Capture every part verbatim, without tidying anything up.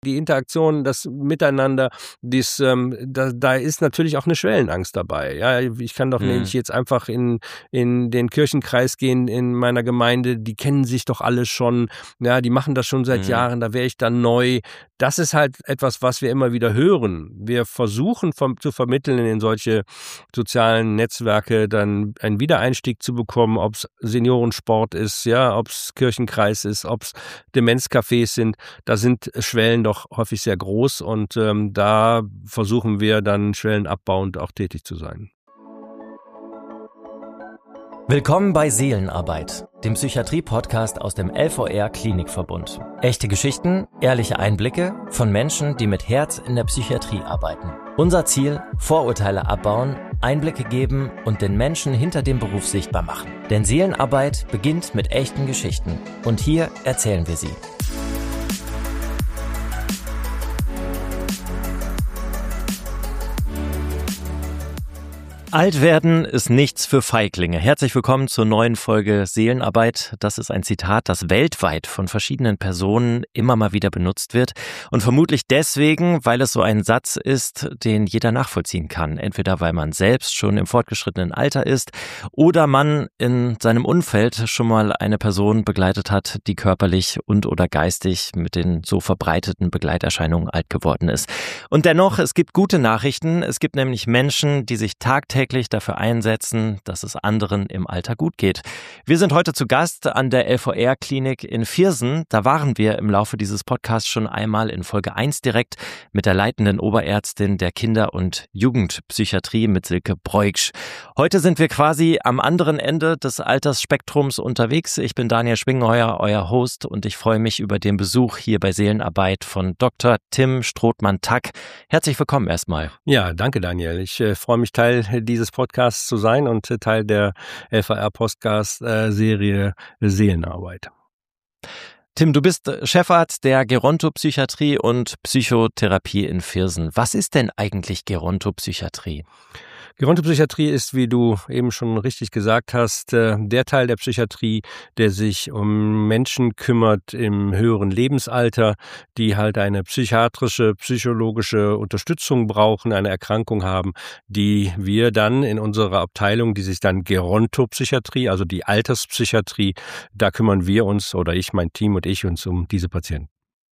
Die Interaktion, das Miteinander, dies, ähm, da, da ist natürlich auch eine Schwellenangst dabei. Ja, ich kann doch Mhm. nicht jetzt einfach in, in den Kirchenkreis gehen in meiner Gemeinde, die kennen sich doch alle schon, ja, die machen das schon seit Mhm. Jahren, da wäre ich dann neu. Das ist halt etwas, was wir immer wieder hören. Wir versuchen vom, zu vermitteln in solche sozialen Netzwerke dann einen Wiedereinstieg zu bekommen, ob es Seniorensport ist, ja, ob es Kirchenkreis ist, ob es Demenzcafés sind. Da sind Schwellen doch häufig sehr groß und ähm, da versuchen wir dann schwellenabbauend auch tätig zu sein. Willkommen bei Seelenarbeit, dem Psychiatrie-Podcast aus dem L V R Klinikverbund. Echte Geschichten, ehrliche Einblicke von Menschen, die mit Herz in der Psychiatrie arbeiten. Unser Ziel: Vorurteile abbauen, Einblicke geben und den Menschen hinter dem Beruf sichtbar machen. Denn Seelenarbeit beginnt mit echten Geschichten. Und hier erzählen wir sie. Alt werden ist nichts für Feiglinge. Herzlich willkommen zur neuen Folge Seelenarbeit. Das ist ein Zitat, das weltweit von verschiedenen Personen immer mal wieder benutzt wird. Und vermutlich deswegen, weil es so ein Satz ist, den jeder nachvollziehen kann. Entweder weil man selbst schon im fortgeschrittenen Alter ist oder man in seinem Umfeld schon mal eine Person begleitet hat, die körperlich und oder geistig mit den so verbreiteten Begleiterscheinungen alt geworden ist. Und dennoch, es gibt gute Nachrichten. Es gibt nämlich Menschen, die sich tagtäglich dafür einsetzen, dass es anderen im Alter gut geht. Wir sind heute zu Gast an der L V R-Klinik in Viersen. Da waren wir im Laufe dieses Podcasts schon einmal in Folge eins direkt mit der leitenden Oberärztin der Kinder- und Jugendpsychiatrie mit Silke Breugsch. Heute sind wir quasi am anderen Ende des Altersspektrums unterwegs. Ich bin Daniel Schwingheuer, euer Host, und ich freue mich über den Besuch hier bei Seelenarbeit von Doktor Tim Strothmann-Tack. Herzlich willkommen erstmal. Ja, danke Daniel. Ich äh, freue mich, Teil dieses Podcasts zu sein und äh, Teil der L V R-Podcast-Serie äh, Seelenarbeit. Tim, du bist Chefarzt der Gerontopsychiatrie und Psychotherapie in Viersen. Was ist denn eigentlich Gerontopsychiatrie? Gerontopsychiatrie ist, wie du eben schon richtig gesagt hast, der Teil der Psychiatrie, der sich um Menschen kümmert im höheren Lebensalter, die halt eine psychiatrische, psychologische Unterstützung brauchen, eine Erkrankung haben, die wir dann in unserer Abteilung, die sich dann Gerontopsychiatrie, also die Alterspsychiatrie, da kümmern wir uns, oder ich, mein Team und ich uns um diese Patienten.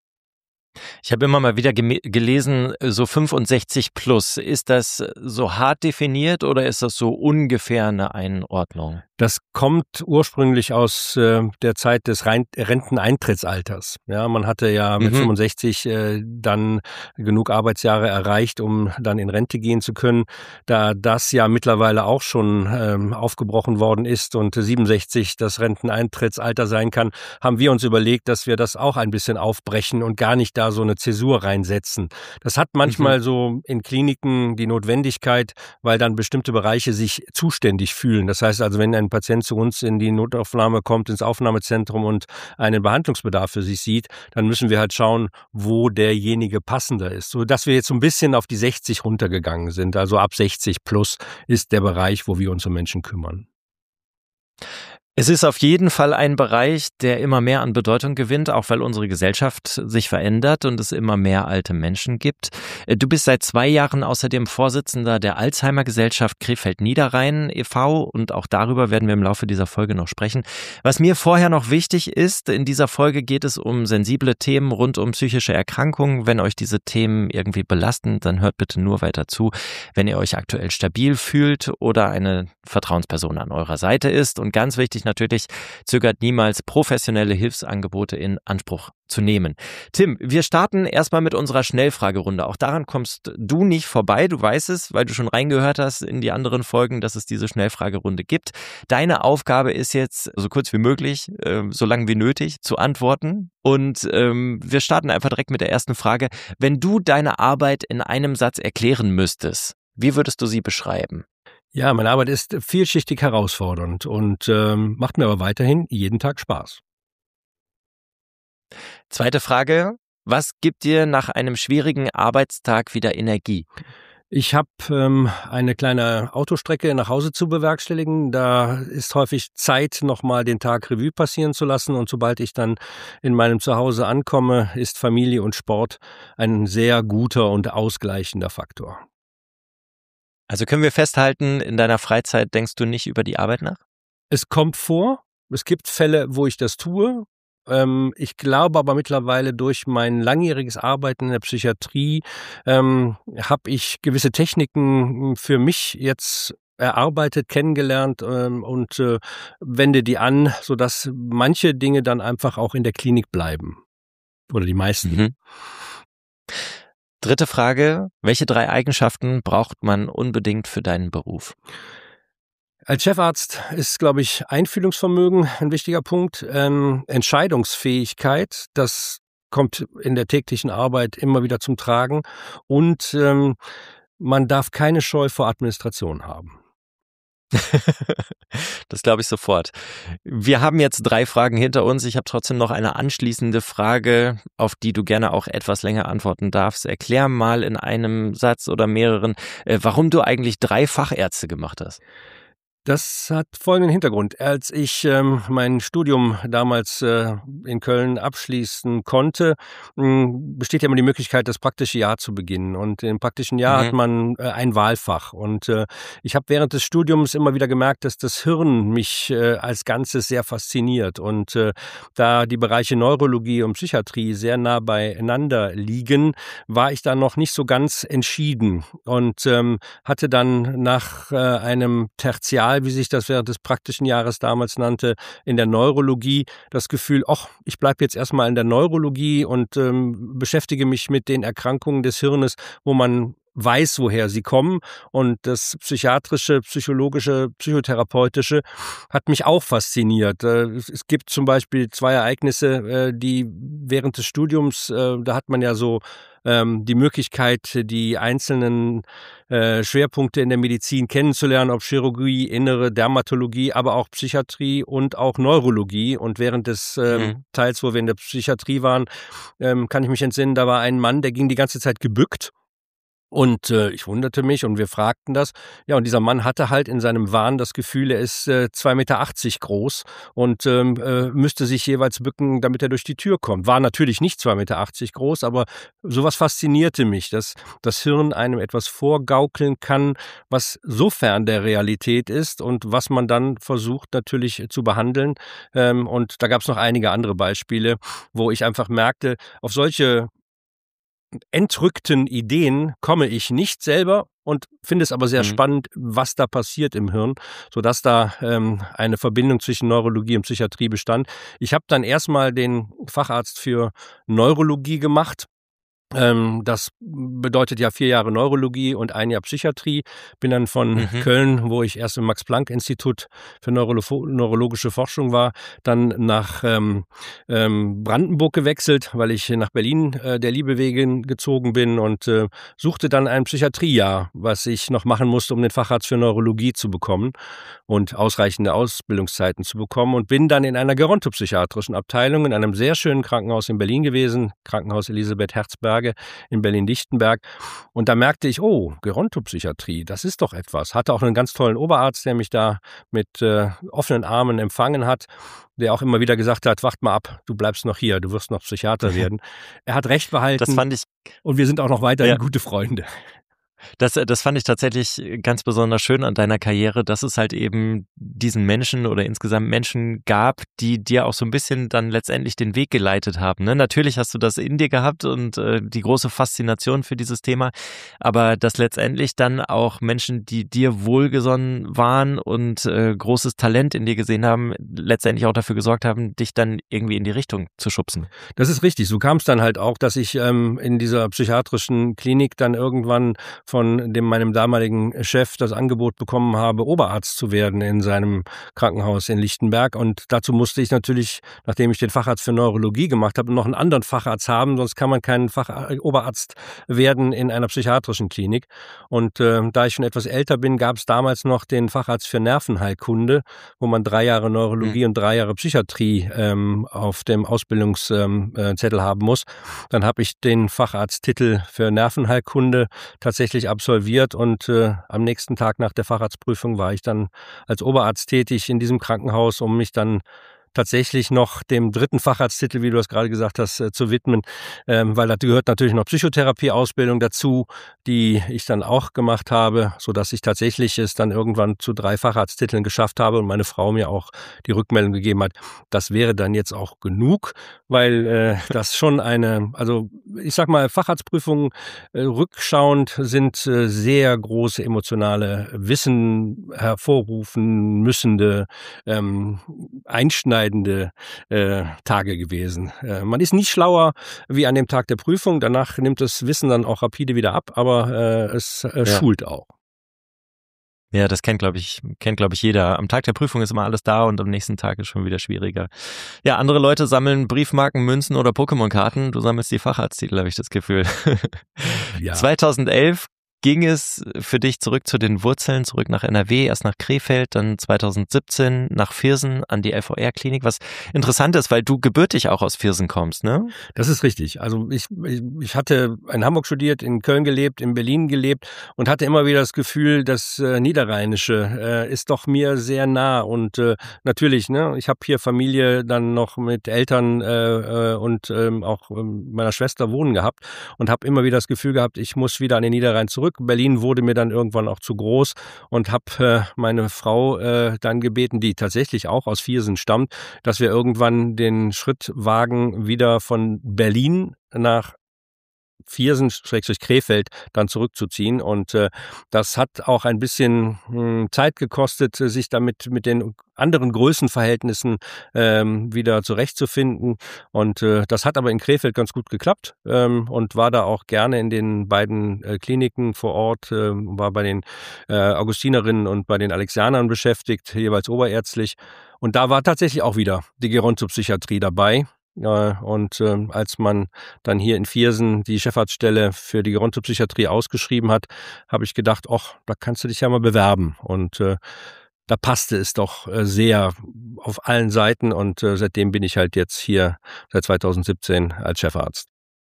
Ich habe immer mal wieder gem- gelesen, so fünfundsechzig plus. Ist das so hart definiert oder ist das so ungefähr eine Einordnung? Das kommt ursprünglich aus äh, der Zeit des Rein- Renteneintrittsalters. Ja, man hatte ja mit mhm. fünfundsechzig äh, dann genug Arbeitsjahre erreicht, um dann in Rente gehen zu können. Da das ja mittlerweile auch schon ähm, aufgebrochen worden ist und siebenundsechzig das Renteneintrittsalter sein kann, haben wir uns überlegt, dass wir das auch ein bisschen aufbrechen und gar nicht da so eine Zäsur reinsetzen. Das hat manchmal mhm. so in Kliniken die Notwendigkeit, weil dann bestimmte Bereiche sich zuständig fühlen. Das heißt also, wenn ein Patient zu uns in die Notaufnahme kommt, ins Aufnahmezentrum und einen Behandlungsbedarf für sich sieht, dann müssen wir halt schauen, wo derjenige passender ist. So dass wir jetzt so ein bisschen auf die sechzig runtergegangen sind. Also ab sechzig plus ist der Bereich, wo wir uns um Menschen kümmern. Es ist auf jeden Fall ein Bereich, der immer mehr an Bedeutung gewinnt, auch weil unsere Gesellschaft sich verändert und es immer mehr alte Menschen gibt. Du bist seit zwei Jahren außerdem Vorsitzender der Alzheimer-Gesellschaft Krefeld-Niederrhein e V und auch darüber werden wir im Laufe dieser Folge noch sprechen. Was mir vorher noch wichtig ist, in dieser Folge geht es um sensible Themen rund um psychische Erkrankungen. Wenn euch diese Themen irgendwie belasten, dann hört bitte nur weiter zu, wenn ihr euch aktuell stabil fühlt oder eine Vertrauensperson an eurer Seite ist. Und ganz wichtig natürlich, zögert niemals, professionelle Hilfsangebote in Anspruch zu nehmen. Tim, wir starten erstmal mit unserer Schnellfragerunde. Auch daran kommst du nicht vorbei. Du weißt es, weil du schon reingehört hast in die anderen Folgen, dass es diese Schnellfragerunde gibt. Deine Aufgabe ist jetzt, so kurz wie möglich, äh, so lang wie nötig, zu antworten. Und ähm, wir starten einfach direkt mit der ersten Frage. Wenn du deine Arbeit in einem Satz erklären müsstest, wie würdest du sie beschreiben? Ja, meine Arbeit ist vielschichtig herausfordernd und ähm, macht mir aber weiterhin jeden Tag Spaß. Zweite Frage. Was gibt dir nach einem schwierigen Arbeitstag wieder Energie? Ich habe ähm, eine kleine Autostrecke nach Hause zu bewerkstelligen. Da ist häufig Zeit, nochmal den Tag Revue passieren zu lassen. Und sobald ich dann in meinem Zuhause ankomme, ist Familie und Sport ein sehr guter und ausgleichender Faktor. Also können wir festhalten, in deiner Freizeit denkst du nicht über die Arbeit nach? Es kommt vor. Es gibt Fälle, wo ich das tue. Ich glaube aber mittlerweile durch mein langjähriges Arbeiten in der Psychiatrie ähm, habe ich gewisse Techniken für mich jetzt erarbeitet, kennengelernt ähm, und äh, wende die an, sodass manche Dinge dann einfach auch in der Klinik bleiben. Oder die meisten. Mhm. Dritte Frage. Welche drei Eigenschaften braucht man unbedingt für deinen Beruf? Als Chefarzt ist, glaube ich, Einfühlungsvermögen ein wichtiger Punkt. Ähm, Entscheidungsfähigkeit, das kommt in der täglichen Arbeit immer wieder zum Tragen. Und ähm, man darf keine Scheu vor Administration haben. Das glaube ich sofort. Wir haben jetzt drei Fragen hinter uns. Ich habe trotzdem noch eine anschließende Frage, auf die du gerne auch etwas länger antworten darfst. Erklär mal in einem Satz oder mehreren, äh, warum du eigentlich drei Fachärzte gemacht hast. Das hat folgenden Hintergrund. Als ich ähm, mein Studium damals äh, in Köln abschließen konnte, mh, besteht ja immer die Möglichkeit, das praktische Jahr zu beginnen. Und im praktischen Jahr mhm. hat man äh, ein Wahlfach. Und äh, ich habe während des Studiums immer wieder gemerkt, dass das Hirn mich äh, als Ganzes sehr fasziniert. Und äh, da die Bereiche Neurologie und Psychiatrie sehr nah beieinander liegen, war ich da noch nicht so ganz entschieden. Und ähm, hatte dann nach äh, einem Tertial, wie sich das während des praktischen Jahres damals nannte, in der Neurologie, das Gefühl, ach, ich bleibe jetzt erstmal in der Neurologie und ähm, beschäftige mich mit den Erkrankungen des Hirnes, wo man weiß, woher sie kommen. Und das psychiatrische, psychologische, psychotherapeutische hat mich auch fasziniert. Es gibt zum Beispiel zwei Ereignisse, die während des Studiums, da hat man ja so die Möglichkeit, die einzelnen Schwerpunkte in der Medizin kennenzulernen, ob Chirurgie, Innere, Dermatologie, aber auch Psychiatrie und auch Neurologie. Und während des mhm. Teils, wo wir in der Psychiatrie waren, kann ich mich entsinnen, da war ein Mann, der ging die ganze Zeit gebückt. Und äh, ich wunderte mich und wir fragten das. Ja, und dieser Mann hatte halt in seinem Wahn das Gefühl, er ist äh, zwei Meter achtzig groß und ähm, äh, müsste sich jeweils bücken, damit er durch die Tür kommt. War natürlich nicht zwei Meter achtzig groß, aber sowas faszinierte mich, dass das Hirn einem etwas vorgaukeln kann, was so fern der Realität ist und was man dann versucht natürlich zu behandeln. Ähm, und da gab es noch einige andere Beispiele, wo ich einfach merkte, auf solche entrückten Ideen komme ich nicht selber und finde es aber sehr mhm. spannend, was da passiert im Hirn, sodass da ähm, eine Verbindung zwischen Neurologie und Psychiatrie bestand. Ich habe dann erstmal den Facharzt für Neurologie gemacht. Ähm, das bedeutet ja vier Jahre Neurologie und ein Jahr Psychiatrie. Bin dann von mhm. Köln, wo ich erst im Max-Planck-Institut für Neurolo- neurologische Forschung war, dann nach ähm, ähm, Brandenburg gewechselt, weil ich nach Berlin äh, der Liebe wegen gezogen bin und äh, suchte dann ein Psychiatriejahr, was ich noch machen musste, um den Facharzt für Neurologie zu bekommen und ausreichende Ausbildungszeiten zu bekommen und bin dann in einer gerontopsychiatrischen Abteilung in einem sehr schönen Krankenhaus in Berlin gewesen, Krankenhaus Elisabeth Herzberg in Berlin-Lichtenberg. Und da merkte ich, oh, Gerontopsychiatrie, das ist doch etwas. Hatte auch einen ganz tollen Oberarzt, der mich da mit äh, offenen Armen empfangen hat, der auch immer wieder gesagt hat, wacht mal ab, du bleibst noch hier, du wirst noch Psychiater werden. Er hat recht behalten. Das fand ich. Und wir sind auch noch weiterhin ja. gute Freunde. Das, das fand ich tatsächlich ganz besonders schön an deiner Karriere, dass es halt eben diesen Menschen oder insgesamt Menschen gab, die dir auch so ein bisschen dann letztendlich den Weg geleitet haben. Ne? Natürlich hast du das in dir gehabt und äh, die große Faszination für dieses Thema, aber dass letztendlich dann auch Menschen, die dir wohlgesonnen waren und äh, großes Talent in dir gesehen haben, letztendlich auch dafür gesorgt haben, dich dann irgendwie in die Richtung zu schubsen. Das ist richtig. So kam es dann halt auch, dass ich ähm, in dieser psychiatrischen Klinik dann irgendwann von dem meinem damaligen Chef das Angebot bekommen habe, Oberarzt zu werden in seinem Krankenhaus in Lichtenberg. Und dazu musste ich natürlich, nachdem ich den Facharzt für Neurologie gemacht habe, noch einen anderen Facharzt haben, sonst kann man keinen Fach Oberarzt werden in einer psychiatrischen Klinik. Und äh, da ich schon etwas älter bin, gab es damals noch den Facharzt für Nervenheilkunde, wo man drei Jahre Neurologie mhm. und drei Jahre Psychiatrie ähm, auf dem Ausbildungszettel ähm, haben muss. Dann habe ich den Facharzttitel für Nervenheilkunde tatsächlich tatsächlich absolviert und äh, am nächsten Tag nach der Facharztprüfung war ich dann als Oberarzt tätig in diesem Krankenhaus, um mich dann tatsächlich noch dem dritten Facharzttitel, wie du das gerade gesagt hast, äh, zu widmen, ähm, weil da gehört natürlich noch Psychotherapieausbildung dazu, die ich dann auch gemacht habe, sodass ich tatsächlich es dann irgendwann zu drei Facharzttiteln geschafft habe und meine Frau mir auch die Rückmeldung gegeben hat, das wäre dann jetzt auch genug, weil äh, das schon eine, also ich sag mal, Facharztprüfungen äh, rückschauend sind äh, sehr große emotionale Wissen hervorrufen müssende ähm, Einschneidungen Äh, Tage gewesen. Äh, man ist nicht schlauer wie an dem Tag der Prüfung. Danach nimmt das Wissen dann auch rapide wieder ab, aber äh, es äh, ja. schult auch. Ja, das kennt, glaube ich, kennt, glaube ich, jeder. Am Tag der Prüfung ist immer alles da und am nächsten Tag ist schon wieder schwieriger. Ja, andere Leute sammeln Briefmarken, Münzen oder Pokémon-Karten. Du sammelst die Facharzttitel, habe ich das Gefühl. Ja. zweitausendelf ging es für dich zurück zu den Wurzeln, zurück nach N R W, erst nach Krefeld, dann zweitausendsiebzehn nach Viersen an die L V R-Klinik, was interessant ist, weil du gebürtig auch aus Viersen kommst, ne? Das ist richtig. Also ich, ich hatte in Hamburg studiert, in Köln gelebt, in Berlin gelebt und hatte immer wieder das Gefühl, das äh, Niederrheinische äh, ist doch mir sehr nah und äh, natürlich, ne, ich habe hier Familie dann noch mit Eltern äh, und ähm, auch ähm, meiner Schwester wohnen gehabt und habe immer wieder das Gefühl gehabt, ich muss wieder an den Niederrhein zurück. Berlin wurde mir dann irgendwann auch zu groß und habe äh, meine Frau äh, dann gebeten, die tatsächlich auch aus Viersen stammt, dass wir irgendwann den Schritt wagen, wieder von Berlin nach Viersen, Schrägstrich Krefeld, dann zurückzuziehen. Und äh, das hat auch ein bisschen mh, Zeit gekostet, sich damit mit den anderen Größenverhältnissen ähm, wieder zurechtzufinden. Und äh, das hat aber in Krefeld ganz gut geklappt ähm, und war da auch gerne in den beiden äh, Kliniken vor Ort, äh, war bei den äh, Augustinerinnen und bei den Alexianern beschäftigt, jeweils oberärztlich. Und da war tatsächlich auch wieder die Gerontopsychiatrie dabei. Und äh, als man dann hier in Viersen die Chefarztstelle für die Gerontopsychiatrie ausgeschrieben hat, habe ich gedacht, ach, da kannst du dich ja mal bewerben. Und äh, da passte es doch äh, sehr auf allen Seiten. Und äh, seitdem bin ich halt jetzt hier seit zweitausendsiebzehn als Chefarzt.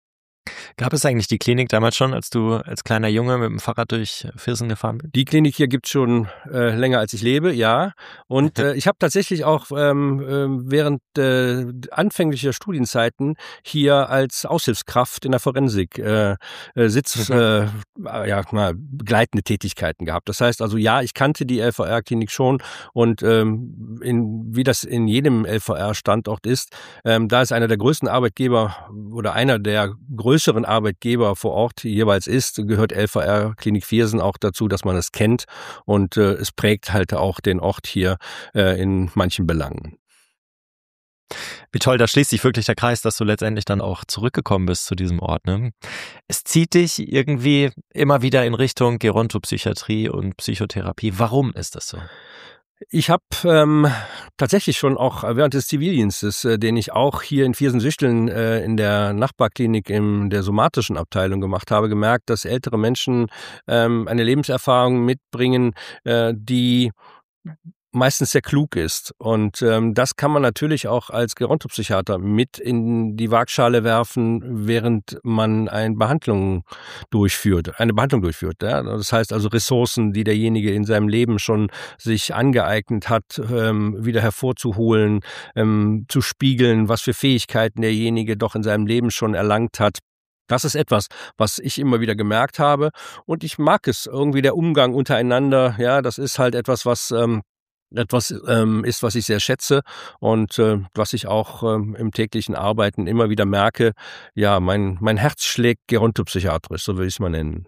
Gab es eigentlich die Klinik damals schon, als du als kleiner Junge mit dem Fahrrad durch Viersen gefahren bist? Die Klinik hier gibt's schon äh, länger, als ich lebe, ja. Und äh, ich habe tatsächlich auch ähm, äh, während äh, anfänglicher Studienzeiten hier als Aushilfskraft in der Forensik äh, äh, Sitz, äh, ja mal begleitende Tätigkeiten gehabt. Das heißt also, ja, ich kannte die L V R-Klinik schon und ähm, in, wie das in jedem L V R-Standort ist, ähm, da ist einer der größten Arbeitgeber oder einer der größeren Arbeitgeber vor Ort jeweils ist, gehört L V R Klinik Viersen auch dazu, dass man es kennt und äh, es prägt halt auch den Ort hier äh, in manchen Belangen. Wie toll, da schließt sich wirklich der Kreis, dass du letztendlich dann auch zurückgekommen bist zu diesem Ort, ne? Es zieht dich irgendwie immer wieder in Richtung Gerontopsychiatrie und Psychotherapie. Warum ist das so? Ich habe ähm, tatsächlich schon auch während des Zivildienstes, äh, den ich auch hier in Viersen-Süchteln äh, in der Nachbarklinik in der somatischen Abteilung gemacht habe, gemerkt, dass ältere Menschen ähm, eine Lebenserfahrung mitbringen, äh, die meistens sehr klug ist. Und ähm, das kann man natürlich auch als Gerontopsychiater mit in die Waagschale werfen, während man eine Behandlung durchführt, eine Behandlung durchführt. Ja? Das heißt also Ressourcen, die derjenige in seinem Leben schon sich angeeignet hat, ähm, wieder hervorzuholen, ähm, zu spiegeln, was für Fähigkeiten derjenige doch in seinem Leben schon erlangt hat. Das ist etwas, was ich immer wieder gemerkt habe. Und ich mag es irgendwie, der Umgang untereinander. Ja, das ist halt etwas, was ähm, etwas ähm, ist, was ich sehr schätze und äh, was ich auch ähm, im täglichen Arbeiten immer wieder merke. Ja, mein mein Herz schlägt gerontopsychiatrisch, so will ich es mal nennen.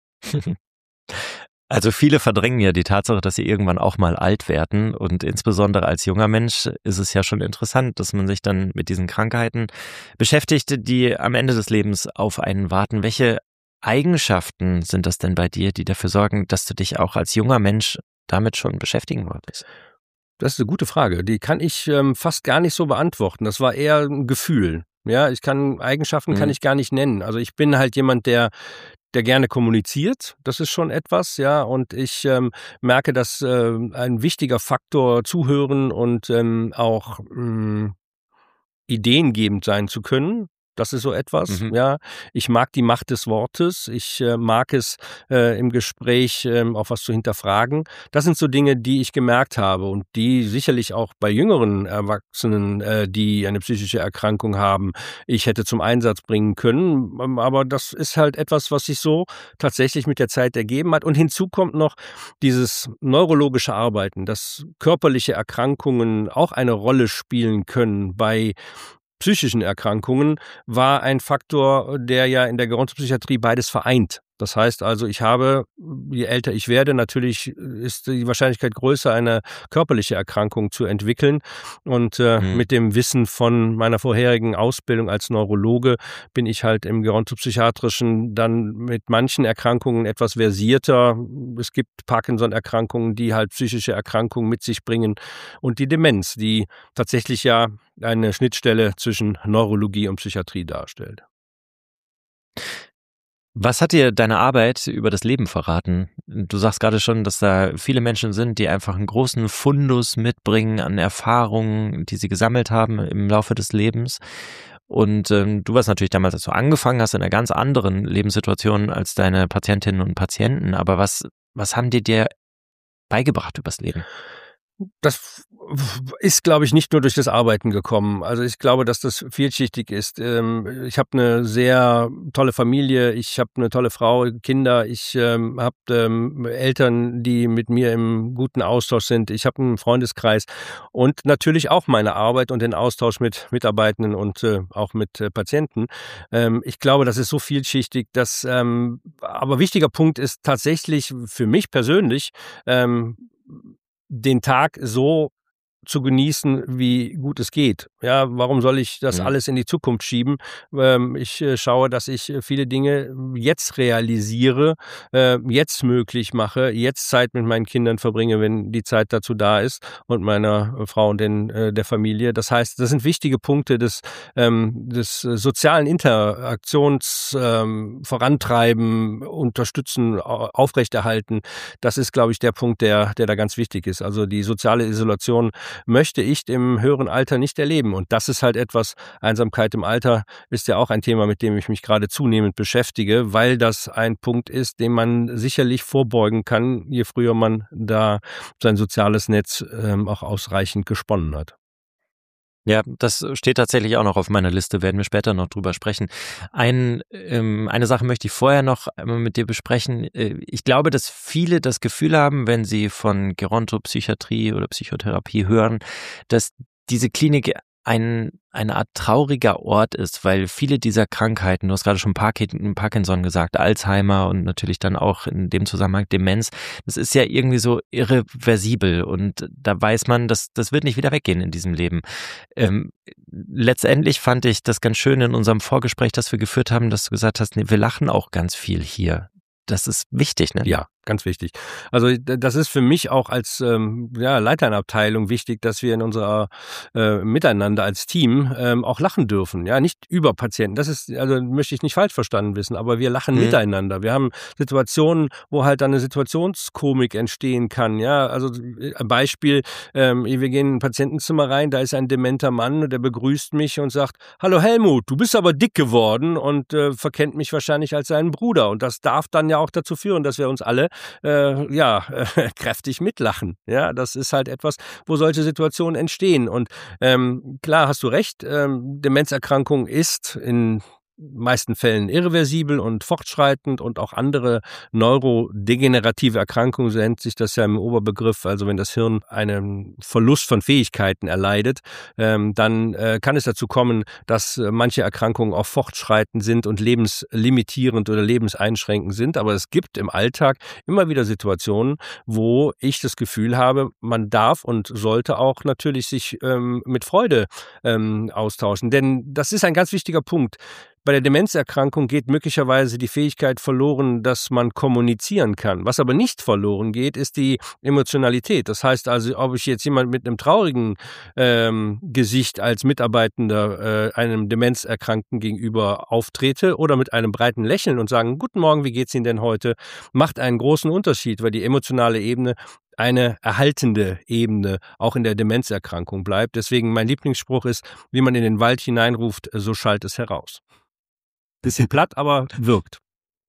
Also viele verdrängen ja die Tatsache, dass sie irgendwann auch mal alt werden und insbesondere als junger Mensch ist es ja schon interessant, dass man sich dann mit diesen Krankheiten beschäftigt, die am Ende des Lebens auf einen warten. Welche Eigenschaften sind das denn bei dir, die dafür sorgen, dass du dich auch als junger Mensch damit schon beschäftigen wolltest? Das ist eine gute Frage. Die kann ich ähm, fast gar nicht so beantworten. Das war eher ein Gefühl. Ja, ich kann Eigenschaften mhm. kann ich gar nicht nennen. Also ich bin halt jemand, der der gerne kommuniziert. Das ist schon etwas, ja. Und ich ähm, merke, dass äh, ein wichtiger Faktor Zuhören und ähm, auch mh, ideengebend sein zu können. Das ist so etwas, Mhm. ja. Ich mag die Macht des Wortes. Ich äh, mag es, äh, im Gespräch äh, auch was zu hinterfragen. Das sind so Dinge, die ich gemerkt habe und die sicherlich auch bei jüngeren Erwachsenen, äh, die eine psychische Erkrankung haben, ich hätte zum Einsatz bringen können. Ähm, Aber das ist halt etwas, was sich so tatsächlich mit der Zeit ergeben hat. Und hinzu kommt noch dieses neurologische Arbeiten, dass körperliche Erkrankungen auch eine Rolle spielen können bei psychischen Erkrankungen, war ein Faktor, der ja in der Gerontopsychiatrie beides vereint. Das heißt also, ich habe, je älter ich werde, natürlich ist die Wahrscheinlichkeit größer, eine körperliche Erkrankung zu entwickeln. Und äh, Mhm. mit dem Wissen von meiner vorherigen Ausbildung als Neurologe bin ich halt im Gerontopsychiatrischen dann mit manchen Erkrankungen etwas versierter. Es gibt Parkinson-Erkrankungen, die halt psychische Erkrankungen mit sich bringen und die Demenz, die tatsächlich ja eine Schnittstelle zwischen Neurologie und Psychiatrie darstellt. Was hat dir deine Arbeit über das Leben verraten? Du sagst gerade schon, dass da viele Menschen sind, die einfach einen großen Fundus mitbringen an Erfahrungen, die sie gesammelt haben im Laufe des Lebens. Und ähm, du warst natürlich damals, als du angefangen hast, in einer ganz anderen Lebenssituation als deine Patientinnen und Patienten. Aber was, was haben die dir beigebracht übers Leben? Das ist, glaube ich, nicht nur durch das Arbeiten gekommen. Also ich glaube, dass das vielschichtig ist. Ähm, Ich habe eine sehr tolle Familie, ich habe eine tolle Frau, Kinder, ich ähm, habe ähm, Eltern, die mit mir im guten Austausch sind. Ich habe einen Freundeskreis und natürlich auch meine Arbeit und den Austausch mit Mitarbeitenden und äh, auch mit äh, Patienten. Ähm, Ich glaube, das ist so vielschichtig, dass ähm, aber wichtiger Punkt ist tatsächlich für mich persönlich, ähm, den Tag so zu genießen, wie gut es geht. Ja, warum soll ich das Mhm. alles in die Zukunft schieben? Ähm, ich äh, schaue, dass ich äh, viele Dinge jetzt realisiere, äh, jetzt möglich mache, jetzt Zeit mit meinen Kindern verbringe, wenn die Zeit dazu da ist und meiner äh, Frau und den, äh, der Familie. Das heißt, das sind wichtige Punkte des, ähm, des äh, sozialen Interaktions ähm, vorantreiben, unterstützen, au- aufrechterhalten. Das ist, glaube ich, der Punkt, der, der da ganz wichtig ist. Also die soziale Isolation möchte ich im höheren Alter nicht erleben. Und das ist halt etwas, Einsamkeit im Alter ist ja auch ein Thema, mit dem ich mich gerade zunehmend beschäftige, weil das ein Punkt ist, den man sicherlich vorbeugen kann, je früher man da sein soziales Netz ähm, auch ausreichend gesponnen hat. Ja, das steht tatsächlich auch noch auf meiner Liste, werden wir später noch drüber sprechen. Ein, ähm, eine Sache möchte ich vorher noch einmal mit dir besprechen. Äh, Ich glaube, dass viele das Gefühl haben, wenn sie von Gerontopsychiatrie oder Psychotherapie hören, dass diese Klinik ein, eine Art trauriger Ort ist, weil viele dieser Krankheiten, du hast gerade schon Parkin- Parkinson gesagt, Alzheimer und natürlich dann auch in dem Zusammenhang Demenz, das ist ja irgendwie so irreversibel und da weiß man, dass das wird nicht wieder weggehen in diesem Leben. Ähm, letztendlich fand ich das ganz schön in unserem Vorgespräch, das wir geführt haben, dass du gesagt hast, nee, wir lachen auch ganz viel hier. Das ist wichtig, ne? Ja, ganz wichtig. Also d- das ist für mich auch als ähm, ja, Leiter einer Abteilung wichtig, dass wir in unserer äh, Miteinander als Team ähm, auch lachen dürfen. Ja, nicht über Patienten. Das ist, also möchte ich nicht falsch verstanden wissen, aber wir lachen Mhm. miteinander. Wir haben Situationen, wo halt dann eine Situationskomik entstehen kann. Ja, also äh, ein Beispiel, ähm, wir gehen in ein Patientenzimmer rein, da ist ein dementer Mann, der begrüßt mich und sagt, hallo Helmut, du bist aber dick geworden und äh, verkennt mich wahrscheinlich als seinen Bruder. Und das darf dann ja auch dazu führen, dass wir uns alle äh, ja äh, kräftig mitlachen. Ja, das ist halt etwas, wo solche Situationen entstehen. Und ähm, klar hast du recht, ähm, Demenzerkrankung ist in meisten Fällen irreversibel und fortschreitend und auch andere neurodegenerative Erkrankungen, so nennt sich das ja im Oberbegriff, also wenn das Hirn einen Verlust von Fähigkeiten erleidet, ähm, dann äh, kann es dazu kommen, dass äh, manche Erkrankungen auch fortschreitend sind und lebenslimitierend oder lebenseinschränkend sind. Aber es gibt im Alltag immer wieder Situationen, wo ich das Gefühl habe, man darf und sollte auch natürlich sich ähm, mit Freude ähm, austauschen. Denn das ist ein ganz wichtiger Punkt. Bei der Demenzerkrankung geht möglicherweise die Fähigkeit verloren, dass man kommunizieren kann. Was aber nicht verloren geht, ist die Emotionalität. Das heißt also, ob ich jetzt jemand mit einem traurigen ähm, Gesicht als Mitarbeitender äh, einem Demenzerkrankten gegenüber auftrete oder mit einem breiten Lächeln und sagen, guten Morgen, wie geht's Ihnen denn heute, macht einen großen Unterschied, weil die emotionale Ebene eine erhaltende Ebene auch in der Demenzerkrankung bleibt. Deswegen mein Lieblingsspruch ist, wie man in den Wald hineinruft, so schallt es heraus. Bisschen platt, aber wirkt.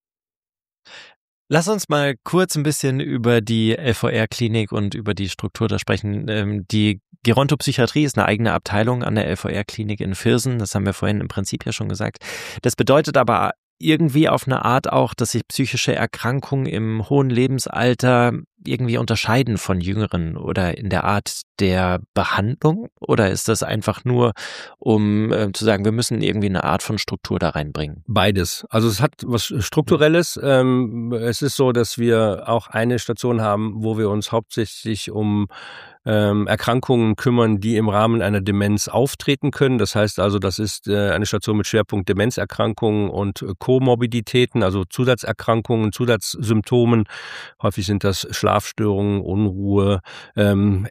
Lass uns mal kurz ein bisschen über die L V R-Klinik und über die Struktur da sprechen. Die Gerontopsychiatrie ist eine eigene Abteilung an der L V R-Klinik in Viersen. Das haben wir vorhin im Prinzip ja schon gesagt. Das bedeutet aber irgendwie auf eine Art auch, dass sich psychische Erkrankungen im hohen Lebensalter irgendwie unterscheiden von jüngeren oder in der Art der Behandlung? Oder ist das einfach nur, um äh, zu sagen, wir müssen irgendwie eine Art von Struktur da reinbringen? Beides. Also es hat was Strukturelles. Ähm, es ist so, dass wir auch eine Station haben, wo wir uns hauptsächlich um ähm, Erkrankungen kümmern, die im Rahmen einer Demenz auftreten können. Das heißt also, das ist äh, eine Station mit Schwerpunkt Demenzerkrankungen und äh, Komorbiditäten, also Zusatzerkrankungen, Zusatzsymptomen. Häufig sind das Schlafstörungen, Unruhe, ähm,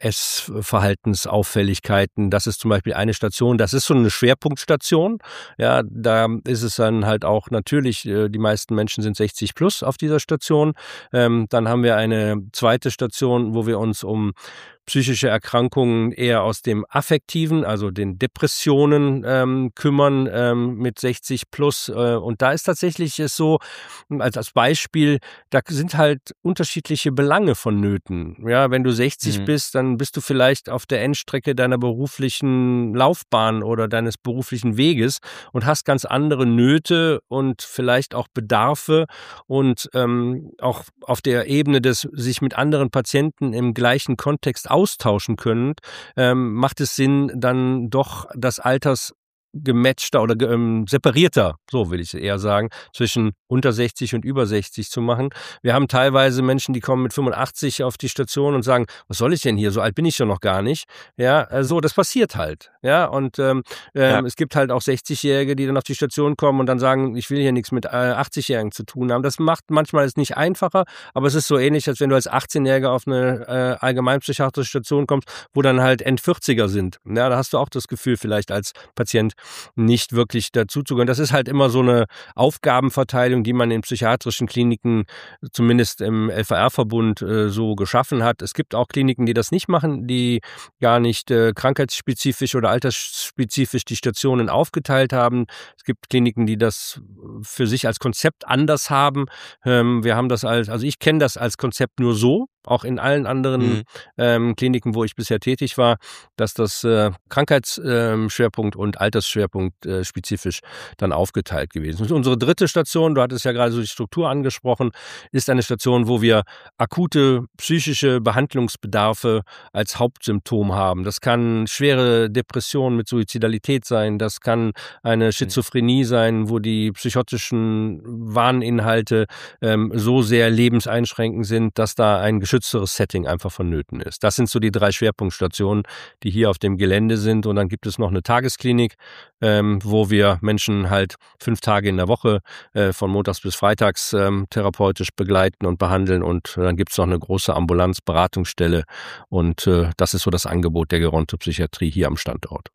Essverhaltensauffälligkeiten. Das ist zum Beispiel eine Station. Das ist so eine Schwerpunktstation. Ja, da ist es dann halt auch natürlich, äh, die meisten Menschen sind sechzig plus auf dieser Station. Ähm, dann haben wir eine zweite Station, wo wir uns um psychische Erkrankungen eher aus dem Affektiven, also den Depressionen ähm, kümmern ähm, mit sechzig plus. Äh, und da ist tatsächlich es so, als, als Beispiel, da sind halt unterschiedliche Belange vonnöten. Ja, wenn du sechzig mhm. bist, dann bist du vielleicht auf der Endstrecke deiner beruflichen Laufbahn oder deines beruflichen Weges und hast ganz andere Nöte und vielleicht auch Bedarfe und ähm, auch auf der Ebene des sich mit anderen Patienten im gleichen Kontext austauschen können, ähm, macht es Sinn, dann doch das Alters gematchter oder ähm, separierter, so will ich eher sagen, zwischen unter sechzig und über sechzig zu machen. Wir haben teilweise Menschen, die kommen mit fünfundachtzig auf die Station und sagen, was soll ich denn hier, so alt bin ich ja noch gar nicht. Ja, äh, so, das passiert halt. Ja, und ähm, ja. Ähm, es gibt halt auch sechzigjährige, die dann auf die Station kommen und dann sagen, ich will hier nichts mit äh, achtzigjährigen zu tun haben. Das macht manchmal es nicht einfacher, aber es ist so ähnlich, als wenn du als achtzehnjähriger auf eine äh, allgemeinpsychiatrische Station kommst, wo dann halt End-vierziger sind. Ja, da hast du auch das Gefühl vielleicht als Patient, nicht wirklich dazuzugehören. Das ist halt immer so eine Aufgabenverteilung, die man in psychiatrischen Kliniken, zumindest im L V R-Verbund, äh, so geschaffen hat. Es gibt auch Kliniken, die das nicht machen, die gar nicht äh, krankheitsspezifisch oder altersspezifisch die Stationen aufgeteilt haben. Es gibt Kliniken, die das für sich als Konzept anders haben. Ähm, wir haben das als, also ich kenne das als Konzept nur so, auch in allen anderen mhm. ähm, Kliniken, wo ich bisher tätig war, dass das äh, Krankheitsschwerpunkt ähm, und Altersschwerpunkt äh, spezifisch dann aufgeteilt gewesen ist. Und unsere dritte Station, du hattest ja gerade so die Struktur angesprochen, ist eine Station, wo wir akute psychische Behandlungsbedarfe als Hauptsymptom haben. Das kann schwere Depression mit Suizidalität sein, das kann eine Schizophrenie sein, wo die psychotischen Wahninhalte ähm, so sehr lebenseinschränkend sind, dass da ein geschützteres Setting einfach vonnöten ist. Das sind so die drei Schwerpunktstationen, die hier auf dem Gelände sind. Und dann gibt es noch eine Tagesklinik, ähm, wo wir Menschen halt fünf Tage in der Woche äh, von montags bis freitags ähm, therapeutisch begleiten und behandeln. Und dann gibt es noch eine große Ambulanz-Beratungsstelle. Und äh, das ist so das Angebot der Gerontopsychiatrie hier am Standort.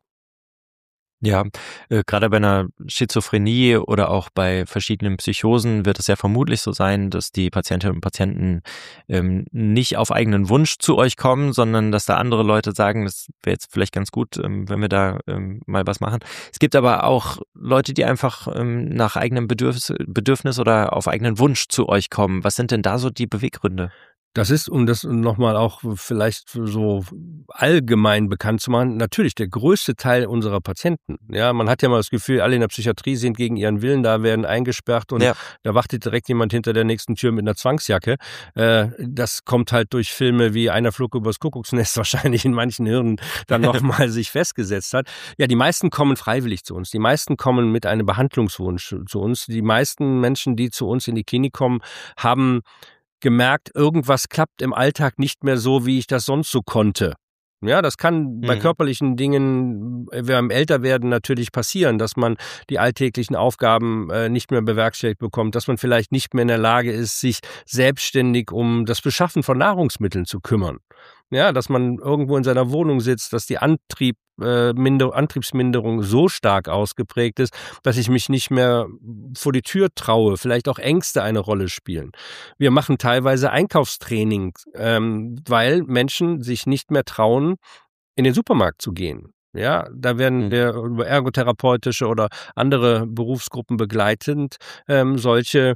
Ja, äh, gerade bei einer Schizophrenie oder auch bei verschiedenen Psychosen wird es ja vermutlich so sein, dass die Patientinnen und Patienten ähm, nicht auf eigenen Wunsch zu euch kommen, sondern dass da andere Leute sagen, das wäre jetzt vielleicht ganz gut, ähm, wenn wir da ähm, mal was machen. Es gibt aber auch Leute, die einfach ähm, nach eigenem Bedürfnis, Bedürfnis oder auf eigenen Wunsch zu euch kommen. Was sind denn da so die Beweggründe? Das ist, um das nochmal auch vielleicht so allgemein bekannt zu machen, natürlich der größte Teil unserer Patienten. Ja, man hat ja mal das Gefühl, alle in der Psychiatrie sind gegen ihren Willen da, werden eingesperrt und ja. da wartet direkt jemand hinter der nächsten Tür mit einer Zwangsjacke. Äh, das kommt halt durch Filme wie Einer flog übers Kuckucksnest wahrscheinlich in manchen Hirnen dann nochmal sich festgesetzt hat. Ja, die meisten kommen freiwillig zu uns. Die meisten kommen mit einem Behandlungswunsch zu uns. Die meisten Menschen, die zu uns in die Klinik kommen, haben gemerkt, irgendwas klappt im Alltag nicht mehr so, wie ich das sonst so konnte. Ja, das kann bei mhm. körperlichen Dingen beim Älterwerden natürlich passieren, dass man die alltäglichen Aufgaben äh, nicht mehr bewerkstelligt bekommt, dass man vielleicht nicht mehr in der Lage ist, sich selbstständig um das Beschaffen von Nahrungsmitteln zu kümmern. ja, dass man irgendwo in seiner Wohnung sitzt, dass die Antrieb, äh, Minder, Antriebsminderung so stark ausgeprägt ist, dass ich mich nicht mehr vor die Tür traue, vielleicht auch Ängste eine Rolle spielen. Wir machen teilweise Einkaufstraining, ähm, weil Menschen sich nicht mehr trauen, in den Supermarkt zu gehen. Ja, da werden wir über ergotherapeutische oder andere Berufsgruppen begleitend ähm, solche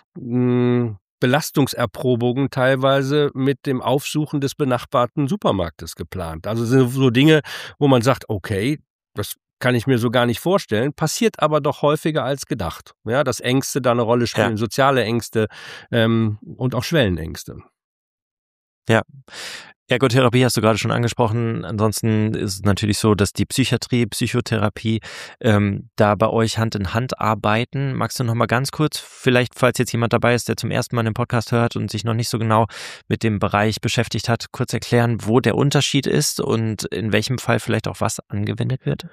mh, Belastungserprobungen teilweise mit dem Aufsuchen des benachbarten Supermarktes geplant. Also sind so Dinge, wo man sagt, okay, das kann ich mir so gar nicht vorstellen, passiert aber doch häufiger als gedacht. Ja, dass Ängste da eine Rolle spielen, ja. soziale Ängste ähm, und auch Schwellenängste. Ja. Ergotherapie hast du gerade schon angesprochen. Ansonsten ist es natürlich so, dass die Psychiatrie, Psychotherapie ähm, da bei euch Hand in Hand arbeiten. Magst du noch mal ganz kurz, vielleicht falls jetzt jemand dabei ist, der zum ersten Mal den Podcast hört und sich noch nicht so genau mit dem Bereich beschäftigt hat, kurz erklären, wo der Unterschied ist und in welchem Fall vielleicht auch was angewendet wird?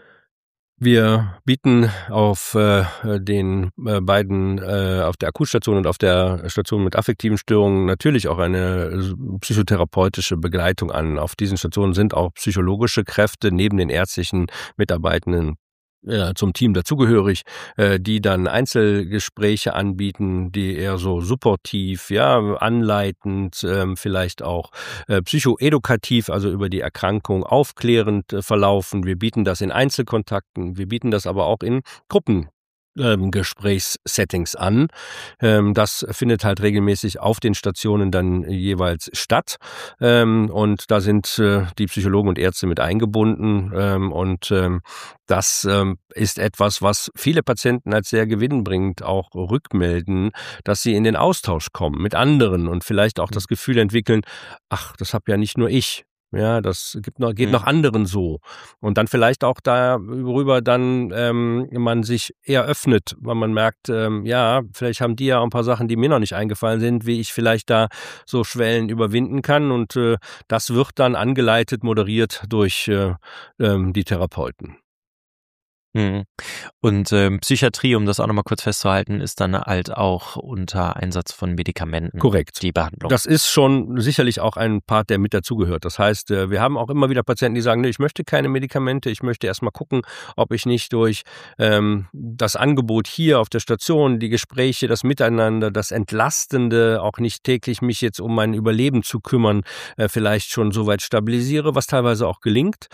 Wir bieten auf äh, den äh, beiden, äh, auf der Akutstation und auf der Station mit affektiven Störungen natürlich auch eine psychotherapeutische Begleitung an. Auf diesen Stationen sind auch psychologische Kräfte neben den ärztlichen Mitarbeitenden Ja, zum Team dazugehörig, äh, die dann Einzelgespräche anbieten, die eher so supportiv, ja, anleitend, ähm, vielleicht auch äh, psychoedukativ, also über die Erkrankung aufklärend äh, verlaufen. Wir bieten das in Einzelkontakten, wir bieten das aber auch in Gruppen. Ähm, Gesprächssettings an. Ähm, das findet halt regelmäßig auf den Stationen dann jeweils statt. Ähm, und da sind äh, die Psychologen und Ärzte mit eingebunden. Ähm, und ähm, das ähm, ist etwas, was viele Patienten als sehr gewinnbringend auch rückmelden, dass sie in den Austausch kommen mit anderen und vielleicht auch das Gefühl entwickeln, ach, das habe ja nicht nur ich. Ja, das gibt noch, geht noch anderen so. Und dann vielleicht auch darüber dann ähm, man sich eher öffnet, weil man merkt, ähm, ja, vielleicht haben die ja auch ein paar Sachen, die mir noch nicht eingefallen sind, wie ich vielleicht da so Schwellen überwinden kann. Und äh, das wird dann angeleitet, moderiert durch äh, ähm, die Therapeuten. Mhm. Und ähm, Psychiatrie, um das auch nochmal kurz festzuhalten, ist dann halt auch unter Einsatz von Medikamenten. Korrekt. Die Behandlung. Das ist schon sicherlich auch ein Part, der mit dazugehört. Das heißt, wir haben auch immer wieder Patienten, die sagen, nee, ich möchte keine Medikamente, ich möchte erstmal gucken, ob ich nicht durch ähm, das Angebot hier auf der Station, die Gespräche, das Miteinander, das Entlastende, auch nicht täglich mich jetzt um mein Überleben zu kümmern, äh, vielleicht schon so weit stabilisiere, was teilweise auch gelingt.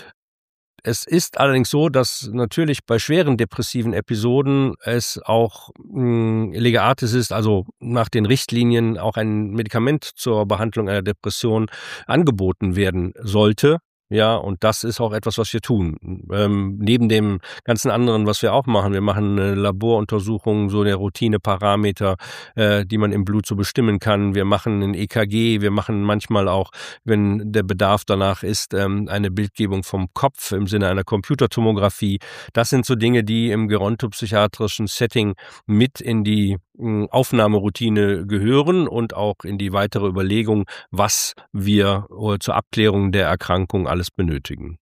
Es ist allerdings so, dass natürlich bei schweren depressiven Episoden es auch mh, lege artis ist, also nach den Richtlinien auch ein Medikament zur Behandlung einer Depression angeboten werden sollte. Ja, und das ist auch etwas, was wir tun. Ähm, neben dem ganzen anderen, was wir auch machen. Wir machen eine Laboruntersuchung, so eine Routineparameter, äh, die man im Blut so bestimmen kann. Wir machen ein E K G. Wir machen manchmal auch, wenn der Bedarf danach ist, ähm, eine Bildgebung vom Kopf im Sinne einer Computertomographie. Das sind so Dinge, die im gerontopsychiatrischen Setting mit in die mh, Aufnahmeroutine gehören und auch in die weitere Überlegung, was wir äh, zur Abklärung der Erkrankung alles benötigen.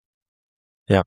Ja.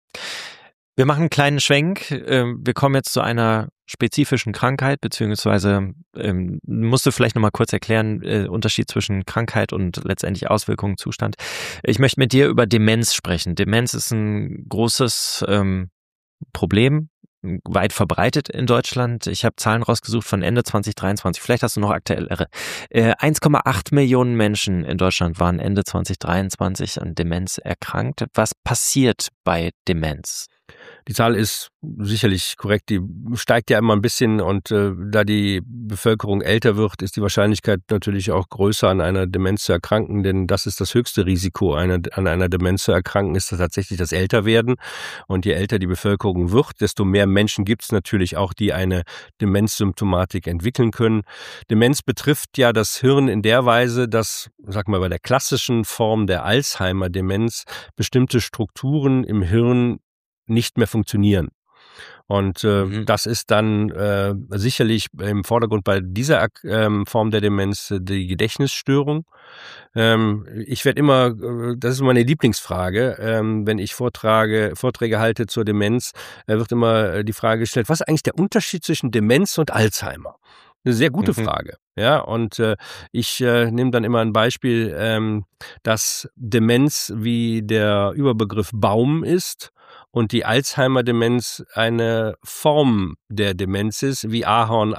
Wir machen einen kleinen Schwenk. Wir kommen jetzt zu einer spezifischen Krankheit, beziehungsweise ähm, musst du vielleicht nochmal kurz erklären, äh, Unterschied zwischen Krankheit und letztendlich Auswirkungen, Zustand. Ich möchte mit dir über Demenz sprechen. Demenz ist ein großes ähm, Problem, weit verbreitet in Deutschland. Ich habe Zahlen rausgesucht von Ende zwanzig dreiundzwanzig. Vielleicht hast du noch aktuellere. Äh, eins Komma acht Millionen Menschen in Deutschland waren Ende zwanzig dreiundzwanzig an Demenz erkrankt. Was passiert bei Demenz? Die Zahl ist sicherlich korrekt, die steigt ja immer ein bisschen und äh, da die Bevölkerung älter wird, ist die Wahrscheinlichkeit natürlich auch größer, an einer Demenz zu erkranken, denn das ist das höchste Risiko, eine, an einer Demenz zu erkranken, ist das tatsächlich das Älterwerden. Und je älter die Bevölkerung wird, desto mehr Menschen gibt es natürlich auch, die eine Demenzsymptomatik entwickeln können. Demenz betrifft ja das Hirn in der Weise, dass, sag mal, bei der klassischen Form der Alzheimer-Demenz bestimmte Strukturen im Hirn nicht mehr funktionieren. Und äh, mhm. das ist dann äh, sicherlich im Vordergrund bei dieser ähm, Form der Demenz die Gedächtnisstörung. Ähm, ich werde immer, das ist meine Lieblingsfrage, ähm, wenn ich Vortrage, Vorträge halte zur Demenz, äh, wird immer die Frage gestellt, was ist eigentlich der Unterschied zwischen Demenz und Alzheimer? Eine sehr gute mhm. Frage. Ja, und äh, ich äh, nehme dann immer ein Beispiel, ähm, dass Demenz wie der Überbegriff Baum ist und die Alzheimer-Demenz eine Form der Demenz ist, wie Ahorn,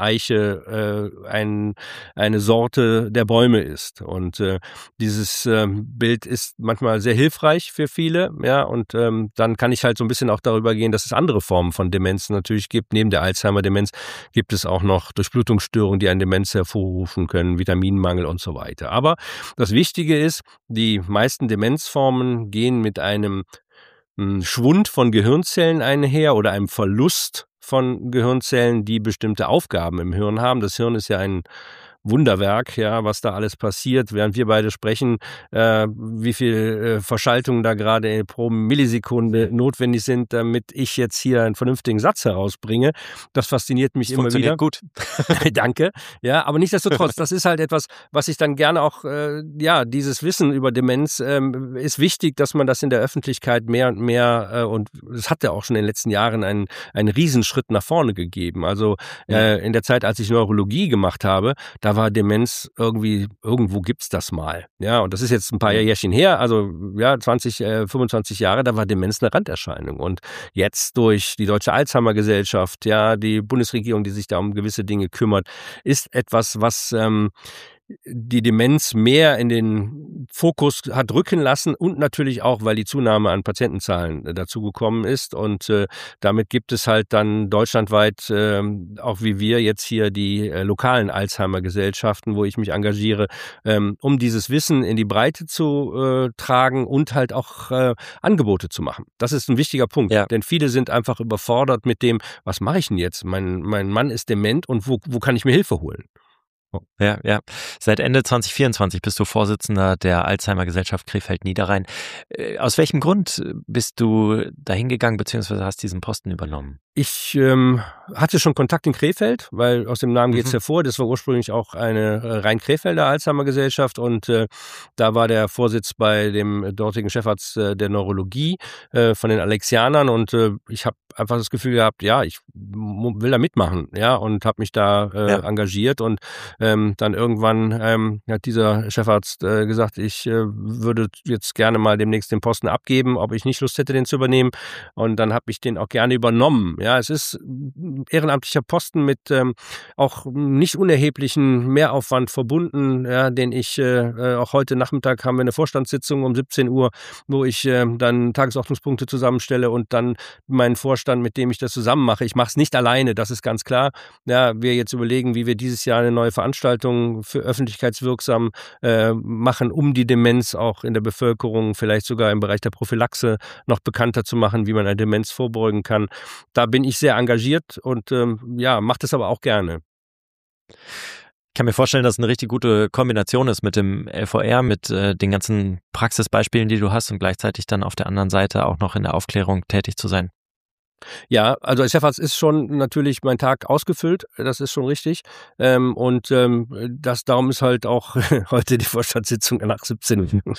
Eiche äh, ein, eine Sorte der Bäume ist. Und äh, dieses äh, Bild ist manchmal sehr hilfreich für viele, ja, und ähm, dann kann ich halt so ein bisschen auch darüber gehen, dass es andere Formen von Demenz natürlich gibt. Neben der Alzheimer-Demenz gibt es auch noch Durchblutungsstörungen, die eine Demenz hervorrufen können, Vitaminmangel und so weiter. Aber das Wichtige ist, die meisten Demenzformen gehen mit einem mh, Schwund von Gehirnzellen einher oder einem Verlust von Gehirnzellen, die bestimmte Aufgaben im Hirn haben. Das Hirn ist ja ein Wunderwerk, ja, was da alles passiert, während wir beide sprechen, äh, wie viel äh, Verschaltungen da gerade pro Millisekunde notwendig sind, damit ich jetzt hier einen vernünftigen Satz herausbringe. Das fasziniert mich das immer wieder. Gut. Danke. Ja, aber nichtsdestotrotz, das ist halt etwas, was ich dann gerne auch, äh, ja, dieses Wissen über Demenz ähm, ist wichtig, dass man das in der Öffentlichkeit mehr und mehr, äh, und es hat ja auch schon in den letzten Jahren einen, einen Riesenschritt nach vorne gegeben. Also äh, in der Zeit, als ich Neurologie gemacht habe, da war Demenz irgendwie, irgendwo gibt's das mal. Ja, und das ist jetzt ein paar Jährchen her, also ja, zwanzig, äh, fünfundzwanzig Jahre, da war Demenz eine Randerscheinung. Und jetzt durch die Deutsche Alzheimer-Gesellschaft, ja, die Bundesregierung, die sich da um gewisse Dinge kümmert, ist etwas, was ähm, die Demenz mehr in den Fokus hat rücken lassen und natürlich auch, weil die Zunahme an Patientenzahlen äh, dazugekommen ist. Und äh, damit gibt es halt dann deutschlandweit, äh, auch wie wir jetzt hier, die äh, lokalen Alzheimer-Gesellschaften, wo ich mich engagiere, ähm, um dieses Wissen in die Breite zu äh, tragen und halt auch äh, Angebote zu machen. Das ist ein wichtiger Punkt, ja. Denn viele sind einfach überfordert mit dem, was mache ich denn jetzt? Mein, mein Mann ist dement und wo, wo kann ich mir Hilfe holen? Ja, ja. Seit Ende zwanzig vierundzwanzig bist du Vorsitzender der Alzheimer-Gesellschaft Krefeld-Niederrhein. Aus welchem Grund bist du dahin gegangen bzw. hast diesen Posten übernommen? Ich ähm, hatte schon Kontakt in Krefeld, weil aus dem Namen geht es Mhm. hervor. Das war ursprünglich auch eine äh, rein Krefelder Alzheimer-Gesellschaft und äh, da war der Vorsitz bei dem dortigen Chefarzt äh, der Neurologie äh, von den Alexianern und äh, ich habe einfach das Gefühl gehabt, ja, ich m- will da mitmachen, ja, und habe mich da äh, Ja. engagiert und ähm, dann irgendwann ähm, hat dieser Chefarzt äh, gesagt, ich äh, würde jetzt gerne mal demnächst den Posten abgeben, ob ich nicht Lust hätte, den zu übernehmen, und dann habe ich den auch gerne übernommen. Ja, es ist ein ehrenamtlicher Posten mit ähm, auch nicht unerheblichen Mehraufwand verbunden, ja, den ich äh, auch heute Nachmittag haben wir eine Vorstandssitzung um siebzehn Uhr, wo ich äh, dann Tagesordnungspunkte zusammenstelle und dann meinen Vorstand, mit dem ich das zusammen mache. Ich mache es nicht alleine, das ist ganz klar. Ja, wir jetzt überlegen, wie wir dieses Jahr eine neue Veranstaltung für öffentlichkeitswirksam äh, machen, um die Demenz auch in der Bevölkerung, vielleicht sogar im Bereich der Prophylaxe noch bekannter zu machen, wie man eine Demenz vorbeugen kann. Da bin ich sehr engagiert und ähm, ja, mache das aber auch gerne. Ich kann mir vorstellen, dass es eine richtig gute Kombination ist mit dem L V R, mit äh, den ganzen Praxisbeispielen, die du hast und gleichzeitig dann auf der anderen Seite auch noch in der Aufklärung tätig zu sein. Ja, also als Chefarzt ist schon natürlich mein Tag ausgefüllt, das ist schon richtig. Ähm, und ähm, das, darum ist halt auch heute die Vorstandssitzung nach siebzehn Uhr.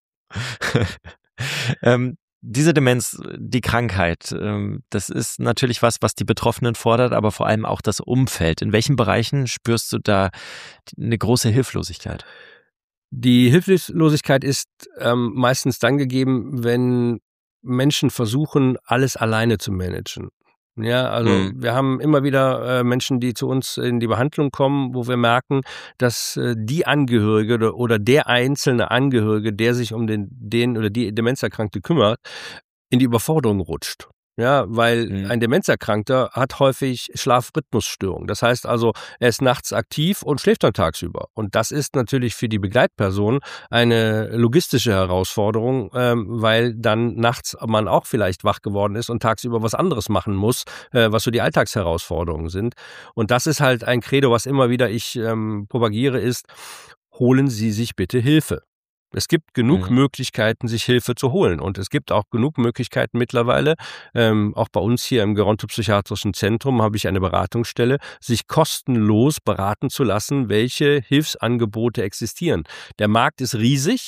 ähm, Diese Demenz, die Krankheit, ähm, das ist natürlich was, was die Betroffenen fordert, aber vor allem auch das Umfeld. In welchen Bereichen spürst du da eine große Hilflosigkeit? Die Hilflosigkeit ist ähm, meistens dann gegeben, wenn Menschen versuchen, alles alleine zu managen. Ja, also Mhm. wir haben immer wieder äh, Menschen, die zu uns in die Behandlung kommen, wo wir merken, dass äh, die Angehörige oder, oder der einzelne Angehörige, der sich um den, den oder die Demenzerkrankte kümmert, in die Überforderung rutscht. Ja, weil Mhm. ein Demenzerkrankter hat häufig Schlafrhythmusstörungen. Das heißt also, er ist nachts aktiv und schläft dann tagsüber. Und das ist natürlich für die Begleitperson eine logistische Herausforderung, ähm, weil dann nachts man auch vielleicht wach geworden ist und tagsüber was anderes machen muss, äh, was so die Alltagsherausforderungen sind. Und das ist halt ein Credo, was immer wieder ich ähm, propagiere, ist: Holen Sie sich bitte Hilfe. Es gibt genug Mhm. Möglichkeiten, sich Hilfe zu holen. Und es gibt auch genug Möglichkeiten mittlerweile, ähm, auch bei uns hier im Gerontopsychiatrischen Zentrum habe ich eine Beratungsstelle, sich kostenlos beraten zu lassen, welche Hilfsangebote existieren. Der Markt ist riesig.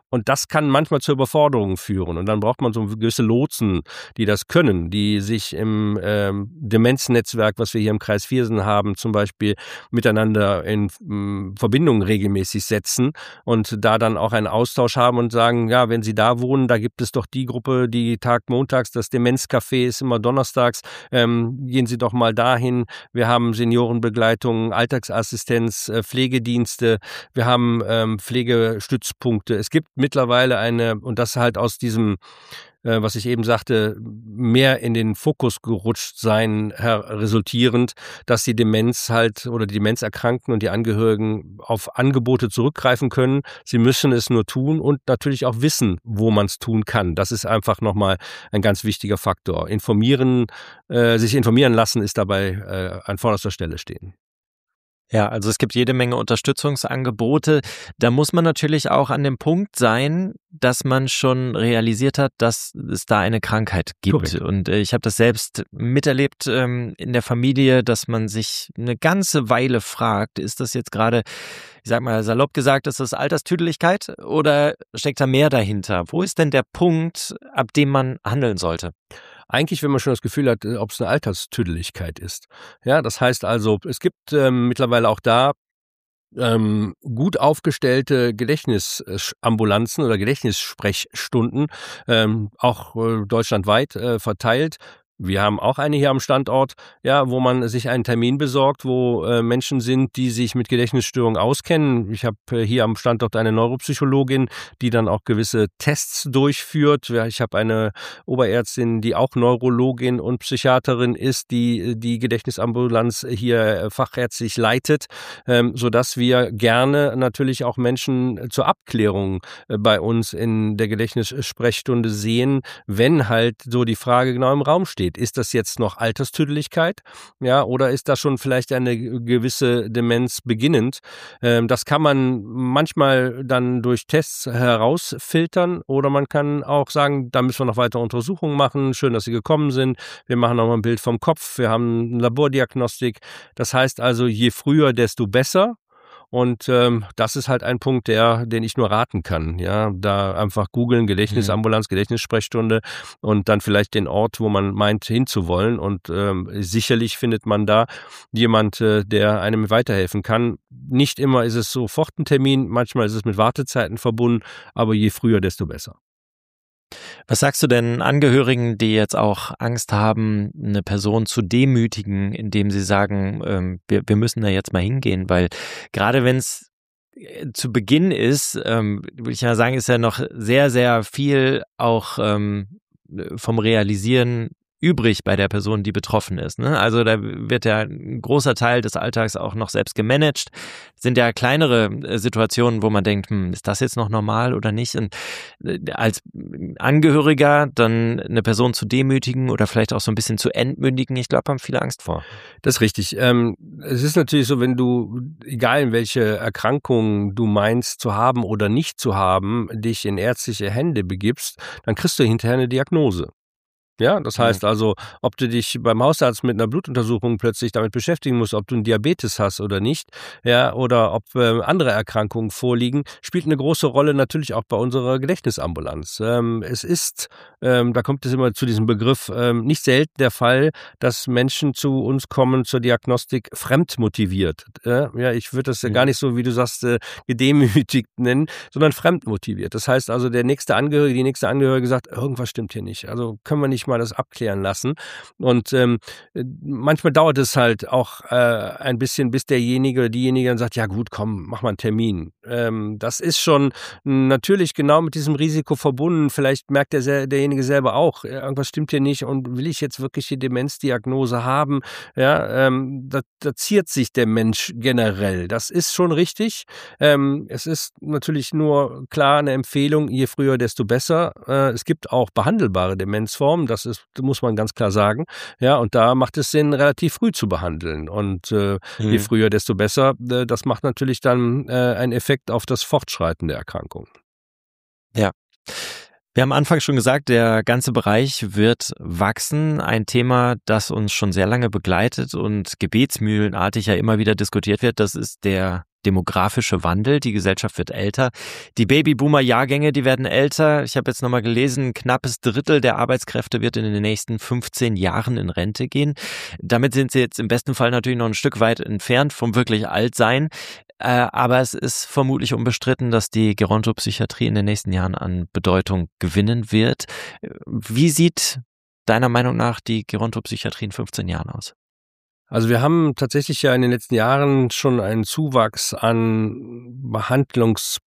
Und das kann manchmal zur Überforderung führen. Und dann braucht man so gewisse Lotsen, die das können, die sich im ähm, Demenznetzwerk, was wir hier im Kreis Viersen haben, zum Beispiel miteinander in ähm, Verbindung regelmäßig setzen und da dann auch einen Austausch haben und sagen, ja, wenn Sie da wohnen, da gibt es doch die Gruppe, die Tag montags, das Demenzcafé ist immer donnerstags, ähm, gehen Sie doch mal dahin. Wir haben Seniorenbegleitung, Alltagsassistenz, äh, Pflegedienste, wir haben ähm, Pflegestützpunkte. Es gibt mittlerweile eine, und das halt aus diesem, äh, was ich eben sagte, mehr in den Fokus gerutscht sein her resultierend, dass die Demenz halt oder die Demenzerkrankten und die Angehörigen auf Angebote zurückgreifen können. Sie müssen es nur tun und natürlich auch wissen, wo man es tun kann. Das ist einfach nochmal ein ganz wichtiger Faktor. Informieren, äh, sich informieren lassen ist dabei äh, an vorderster Stelle stehen. Ja, also es gibt jede Menge Unterstützungsangebote. Da muss man natürlich auch an dem Punkt sein, dass man schon realisiert hat, dass es da eine Krankheit gibt. Korrekt. Und äh, ich habe das selbst miterlebt ähm, in der Familie, dass man sich eine ganze Weile fragt, ist das jetzt gerade, ich sag mal salopp gesagt, ist das Alterstüdeligkeit oder steckt da mehr dahinter? Wo ist denn der Punkt, ab dem man handeln sollte? Eigentlich, wenn man schon das Gefühl hat, ob es eine Alterstüdeligkeit ist. Ja, das heißt also, es gibt ähm, mittlerweile auch da ähm, gut aufgestellte Gedächtnisambulanzen oder Gedächtnissprechstunden, ähm, auch äh, deutschlandweit äh, verteilt. Wir haben auch eine hier am Standort, ja, wo man sich einen Termin besorgt, wo äh, Menschen sind, die sich mit Gedächtnisstörungen auskennen. Ich habe äh, hier am Standort eine Neuropsychologin, die dann auch gewisse Tests durchführt. Ich habe eine Oberärztin, die auch Neurologin und Psychiaterin ist, die die Gedächtnisambulanz hier fachärztlich leitet, ähm, sodass wir gerne natürlich auch Menschen zur Abklärung äh, bei uns in der Gedächtnissprechstunde sehen, wenn halt so die Frage genau im Raum steht. Ist das jetzt noch Alterstüdeligkeit, ja, oder ist das schon vielleicht eine gewisse Demenz beginnend? Ähm, das kann man manchmal dann durch Tests herausfiltern oder man kann auch sagen, da müssen wir noch weitere Untersuchungen machen. Schön, dass Sie gekommen sind. Wir machen noch mal ein Bild vom Kopf. Wir haben eine Labordiagnostik. Das heißt also, je früher, desto besser. Und ähm, das ist halt ein Punkt, der, den ich nur raten kann. Ja, da einfach googeln, Gedächtnisambulanz, mhm. Gedächtnissprechstunde und dann vielleicht den Ort, wo man meint hinzuwollen. Und ähm, sicherlich findet man da jemand, äh, der einem weiterhelfen kann. Nicht immer ist es sofort ein Termin, manchmal ist es mit Wartezeiten verbunden, aber je früher, desto besser. Was sagst du denn Angehörigen, die jetzt auch Angst haben, eine Person zu demütigen, indem sie sagen, ähm, wir, wir müssen da jetzt mal hingehen? Weil gerade wenn es zu Beginn ist, ähm, würde ich mal sagen, ist ja noch sehr, sehr viel auch ähm, vom Realisieren übrig bei der Person, die betroffen ist. Ne? Also da wird ja ein großer Teil des Alltags auch noch selbst gemanagt. Sind ja kleinere Situationen, wo man denkt, hm, ist das jetzt noch normal oder nicht? Und als Angehöriger dann eine Person zu demütigen oder vielleicht auch so ein bisschen zu entmündigen, ich glaube, haben viele Angst vor. Das ist richtig. Ähm, es ist natürlich so, wenn du, egal in welche Erkrankung du meinst zu haben oder nicht zu haben, dich in ärztliche Hände begibst, dann kriegst du hinterher eine Diagnose. Ja, das heißt also, ob du dich beim Hausarzt mit einer Blutuntersuchung plötzlich damit beschäftigen musst, ob du einen Diabetes hast oder nicht, ja, oder ob äh, andere Erkrankungen vorliegen, spielt eine große Rolle natürlich auch bei unserer Gedächtnisambulanz. Ähm, es ist, ähm, da kommt es immer zu diesem Begriff, ähm, nicht selten der Fall, dass Menschen zu uns kommen zur Diagnostik fremdmotiviert. Äh, ja, ich würde das ja gar nicht so, wie du sagst, äh, gedemütigt nennen, sondern fremdmotiviert. Das heißt also, der nächste Angehörige, die nächste Angehörige sagt, irgendwas stimmt hier nicht. Also können wir nicht mal das abklären lassen. Und ähm, manchmal dauert es halt auch äh, ein bisschen, bis derjenige oder diejenige dann sagt, ja gut, komm, mach mal einen Termin. Ähm, das ist schon natürlich genau mit diesem Risiko verbunden. Vielleicht merkt der, derjenige selber auch, irgendwas stimmt hier nicht und will ich jetzt wirklich die Demenzdiagnose haben? Ja, ähm, da, da ziert sich der Mensch generell. Das ist schon richtig. Ähm, es ist natürlich nur klar eine Empfehlung, je früher, desto besser. Äh, es gibt auch behandelbare Demenzformen. Das ist, muss man ganz klar sagen. Ja, und da macht es Sinn, relativ früh zu behandeln. Und äh, mhm. je früher, desto besser. Äh, das macht natürlich dann äh, einen Effekt auf das Fortschreiten der Erkrankung. Ja. Wir haben am Anfang schon gesagt, der ganze Bereich wird wachsen. Ein Thema, das uns schon sehr lange begleitet und gebetsmühlenartig ja immer wieder diskutiert wird, das ist der demografische Wandel. Die Gesellschaft wird älter. Die Babyboomer-Jahrgänge, die werden älter. Ich habe jetzt nochmal gelesen, ein knappes Drittel der Arbeitskräfte wird in den nächsten fünfzehn Jahren in Rente gehen. Damit sind sie jetzt im besten Fall natürlich noch ein Stück weit entfernt vom wirklich Altsein. Äh, aber es ist vermutlich unbestritten, dass die Gerontopsychiatrie in den nächsten Jahren an Bedeutung gewinnen wird. Wie sieht deiner Meinung nach die Gerontopsychiatrie in fünfzehn Jahren aus? Also wir haben tatsächlich ja in den letzten Jahren schon einen Zuwachs an Behandlungsplätzen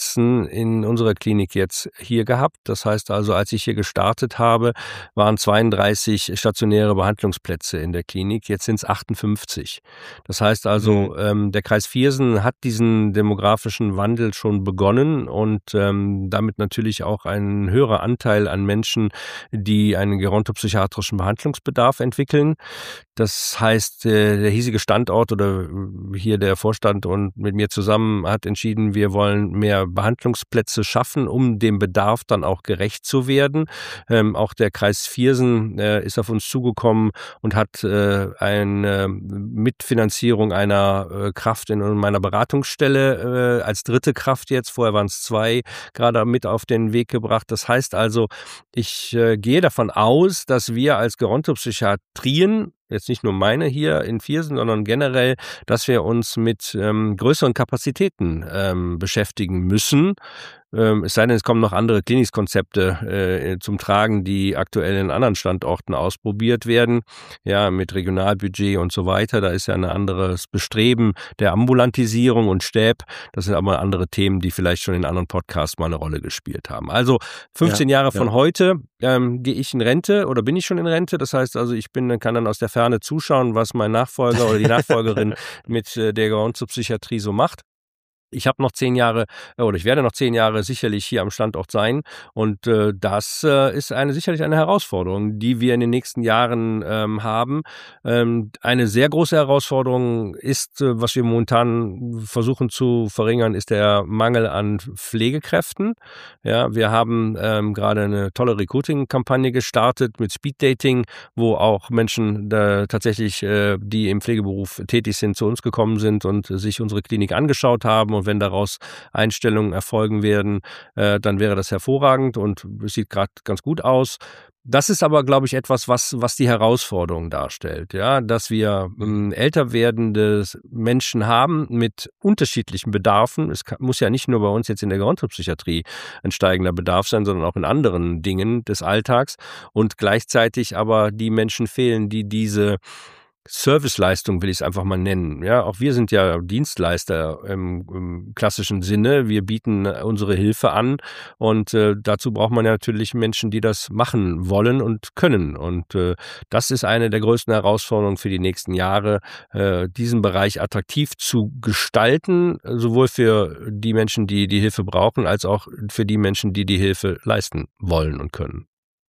in unserer Klinik jetzt hier gehabt. Das heißt also, als ich hier gestartet habe, waren zweiunddreißig stationäre Behandlungsplätze in der Klinik. Jetzt sind es achtundfünfzig. Das heißt also, mhm. ähm, der Kreis Viersen hat diesen demografischen Wandel schon begonnen und ähm, damit natürlich auch ein höherer Anteil an Menschen, die einen gerontopsychiatrischen Behandlungsbedarf entwickeln. Das heißt, der hiesige Standort oder hier der Vorstand und mit mir zusammen hat entschieden, wir wollen mehr Behandlungsplätze schaffen, um dem Bedarf dann auch gerecht zu werden. Ähm, auch der Kreis Viersen äh, ist auf uns zugekommen und hat äh, eine Mitfinanzierung einer äh, Kraft in meiner Beratungsstelle äh, als dritte Kraft jetzt, vorher waren es zwei, gerade mit auf den Weg gebracht. Das heißt also, ich äh, gehe davon aus, dass wir als Gerontopsychiatrien, jetzt nicht nur meine hier in Viersen, sondern generell, dass wir uns mit ähm, größeren Kapazitäten ähm, beschäftigen müssen. Ähm, es sei denn, es kommen noch andere Klinikkonzepte äh, zum Tragen, die aktuell in anderen Standorten ausprobiert werden, ja, mit Regionalbudget und so weiter. Da ist ja ein anderes Bestreben der Ambulantisierung und Stäb. Das sind aber andere Themen, die vielleicht schon in anderen Podcasts mal eine Rolle gespielt haben. Also fünfzehn ja, Jahre von ja. heute ähm, gehe ich in Rente oder bin ich schon in Rente. Das heißt also, ich bin, kann dann aus der Ferne zuschauen, was mein Nachfolger oder die Nachfolgerin mit äh, der Gerontopsychiatrie so macht. Ich habe noch zehn Jahre oder ich werde noch zehn Jahre sicherlich hier am Standort sein und äh, das äh, ist eine sicherlich eine Herausforderung, die wir in den nächsten Jahren ähm, haben. Ähm, eine sehr große Herausforderung ist, äh, was wir momentan versuchen zu verringern, ist der Mangel an Pflegekräften. Ja, wir haben ähm, gerade eine tolle Recruiting-Kampagne gestartet mit Speed-Dating, wo auch Menschen äh, tatsächlich, äh, die im Pflegeberuf tätig sind, zu uns gekommen sind und äh, sich unsere Klinik angeschaut haben. Und wenn daraus Einstellungen erfolgen werden, äh, dann wäre das hervorragend und es sieht gerade ganz gut aus. Das ist aber, glaube ich, etwas, was, was die Herausforderung darstellt, ja, dass wir ähm, älter werdende Menschen haben mit unterschiedlichen Bedarfen. Es kann, muss ja nicht nur bei uns jetzt in der Gerontopsychiatrie ein steigender Bedarf sein, sondern auch in anderen Dingen des Alltags und gleichzeitig aber die Menschen fehlen, die diese Serviceleistung will ich es einfach mal nennen. Ja, auch wir sind ja Dienstleister im, im klassischen Sinne. Wir bieten unsere Hilfe an und äh, dazu braucht man ja natürlich Menschen, die das machen wollen und können. Und äh, das ist eine der größten Herausforderungen für die nächsten Jahre, äh, diesen Bereich attraktiv zu gestalten, sowohl für die Menschen, die die Hilfe brauchen, als auch für die Menschen, die die Hilfe leisten wollen und können.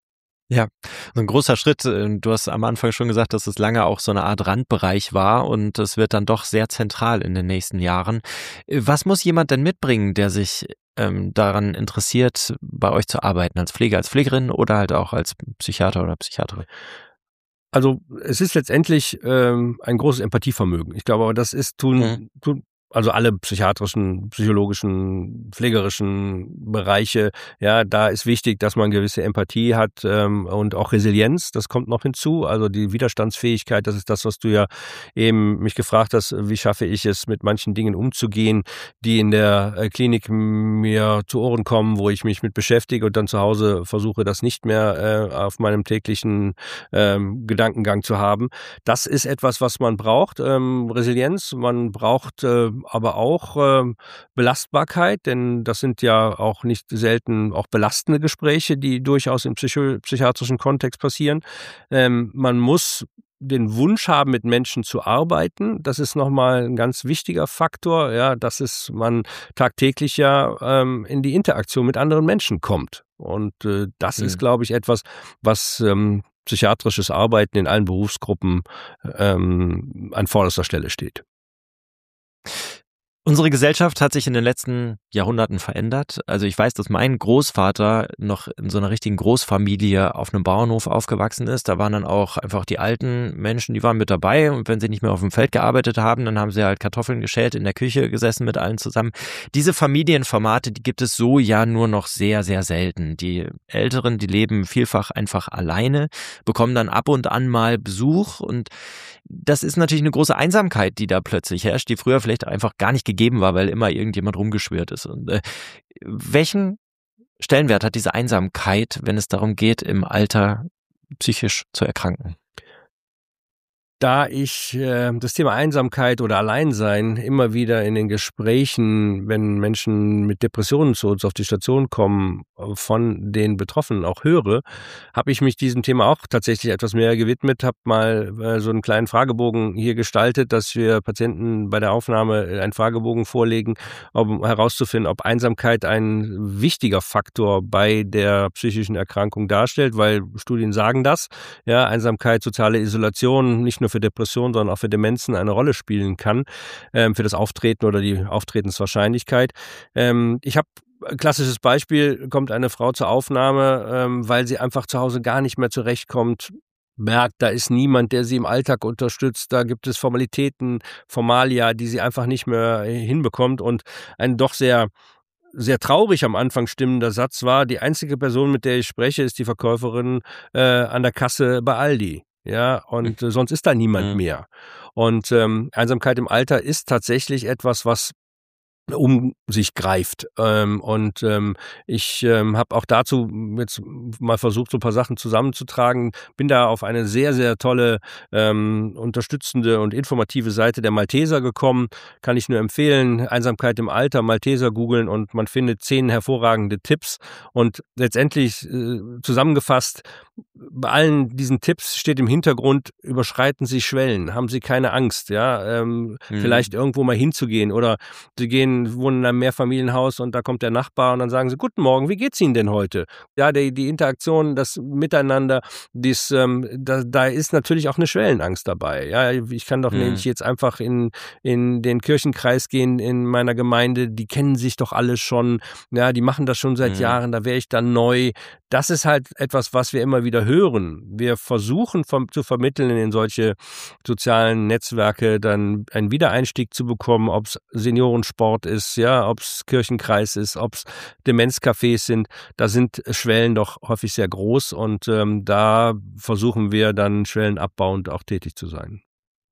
Ja, so ein großer Schritt. Du hast am Anfang schon gesagt, dass es lange auch so eine Art Randbereich war und es wird dann doch sehr zentral in den nächsten Jahren. Was muss jemand denn mitbringen, der sich ähm, daran interessiert, bei euch zu arbeiten, als Pfleger, als Pflegerin oder halt auch als Psychiater oder Psychiaterin? Also es ist letztendlich ähm, ein großes Empathievermögen. Ich glaube aber, das ist tun, mhm. tun also alle psychiatrischen, psychologischen, pflegerischen Bereiche, ja, da ist wichtig, dass man gewisse Empathie hat ähm, und auch Resilienz, das kommt noch hinzu, also die Widerstandsfähigkeit, das ist das, was du ja eben mich gefragt hast, wie schaffe ich es, mit manchen Dingen umzugehen, die in der äh, Klinik mir zu Ohren kommen, wo ich mich mit beschäftige und dann zu Hause versuche, das nicht mehr äh, auf meinem täglichen ähm, Gedankengang zu haben. Das ist etwas, was man braucht, ähm, Resilienz, man braucht äh, aber auch äh, Belastbarkeit, denn das sind ja auch nicht selten auch belastende Gespräche, die durchaus im psycho- psychiatrischen Kontext passieren. Ähm, man muss den Wunsch haben, mit Menschen zu arbeiten. Das ist nochmal ein ganz wichtiger Faktor, ja, dass es man tagtäglich ja ähm, in die Interaktion mit anderen Menschen kommt. Und äh, das mhm. ist, glaube ich, etwas, was ähm, psychiatrisches Arbeiten in allen Berufsgruppen ähm, an vorderster Stelle steht. Unsere Gesellschaft hat sich in den letzten Jahrhunderten verändert. Also ich weiß, dass mein Großvater noch in so einer richtigen Großfamilie auf einem Bauernhof aufgewachsen ist. Da waren dann auch einfach die alten Menschen, die waren mit dabei. Und wenn sie nicht mehr auf dem Feld gearbeitet haben, dann haben sie halt Kartoffeln geschält, in der Küche gesessen mit allen zusammen. Diese Familienformate, die gibt es so ja nur noch sehr, sehr selten. Die Älteren, die leben vielfach einfach alleine, bekommen dann ab und an mal Besuch. Und das ist natürlich eine große Einsamkeit, die da plötzlich herrscht, die früher vielleicht einfach gar nicht gegeben war, weil immer irgendjemand rumgeschwirrt ist. Und äh, welchen Stellenwert hat diese Einsamkeit, wenn es darum geht, im Alter psychisch zu erkranken? Da ich äh, das Thema Einsamkeit oder Alleinsein immer wieder in den Gesprächen, wenn Menschen mit Depressionen zu uns auf die Station kommen, von den Betroffenen auch höre, habe ich mich diesem Thema auch tatsächlich etwas mehr gewidmet, habe mal äh, so einen kleinen Fragebogen hier gestaltet, dass wir Patienten bei der Aufnahme einen Fragebogen vorlegen, um herauszufinden, ob Einsamkeit ein wichtiger Faktor bei der psychischen Erkrankung darstellt, weil Studien sagen das, ja, Einsamkeit, soziale Isolation, nicht nur für Depressionen, sondern auch für Demenzen eine Rolle spielen kann, ähm, für das Auftreten oder die Auftretenswahrscheinlichkeit. Ähm, ich habe ein klassisches Beispiel, kommt eine Frau zur Aufnahme, ähm, weil sie einfach zu Hause gar nicht mehr zurechtkommt, merkt, da ist niemand, der sie im Alltag unterstützt, da gibt es Formalitäten, Formalia, die sie einfach nicht mehr hinbekommt und ein doch sehr sehr traurig am Anfang stimmender Satz war, die einzige Person, mit der ich spreche, ist die Verkäuferin äh, an der Kasse bei Aldi. Ja, und äh, sonst ist da niemand mehr. Und ähm, Einsamkeit im Alter ist tatsächlich etwas, was um sich greift. Ähm, und ähm, ich ähm, habe auch dazu jetzt mal versucht, so ein paar Sachen zusammenzutragen. Bin da auf eine sehr, sehr tolle, ähm, unterstützende und informative Seite der Malteser gekommen. Kann ich nur empfehlen. Einsamkeit im Alter, Malteser googeln und man findet zehn hervorragende Tipps. Und letztendlich äh, zusammengefasst, bei allen diesen Tipps steht im Hintergrund, überschreiten Sie Schwellen, haben Sie keine Angst, ja, ähm, mhm. vielleicht irgendwo mal hinzugehen oder Sie gehen, wohnen in einem Mehrfamilienhaus und da kommt der Nachbar und dann sagen Sie, guten Morgen, wie geht's Ihnen denn heute? Ja, die, die Interaktion, das Miteinander, dies, ähm, da, da ist natürlich auch eine Schwellenangst dabei. Ja, ich kann doch mhm. nicht jetzt einfach in, in den Kirchenkreis gehen in meiner Gemeinde, die kennen sich doch alle schon, ja, die machen das schon seit mhm. Jahren, da wäre ich dann neu. Das ist halt etwas, was wir immer wieder hören. Wir versuchen vom, zu vermitteln in solche sozialen Netzwerke dann einen Wiedereinstieg zu bekommen, ob es Seniorensport ist, ja, ob es Kirchenkreis ist, ob es Demenzcafés sind. Da sind Schwellen doch häufig sehr groß und ähm, da versuchen wir dann schwellenabbauend auch tätig zu sein.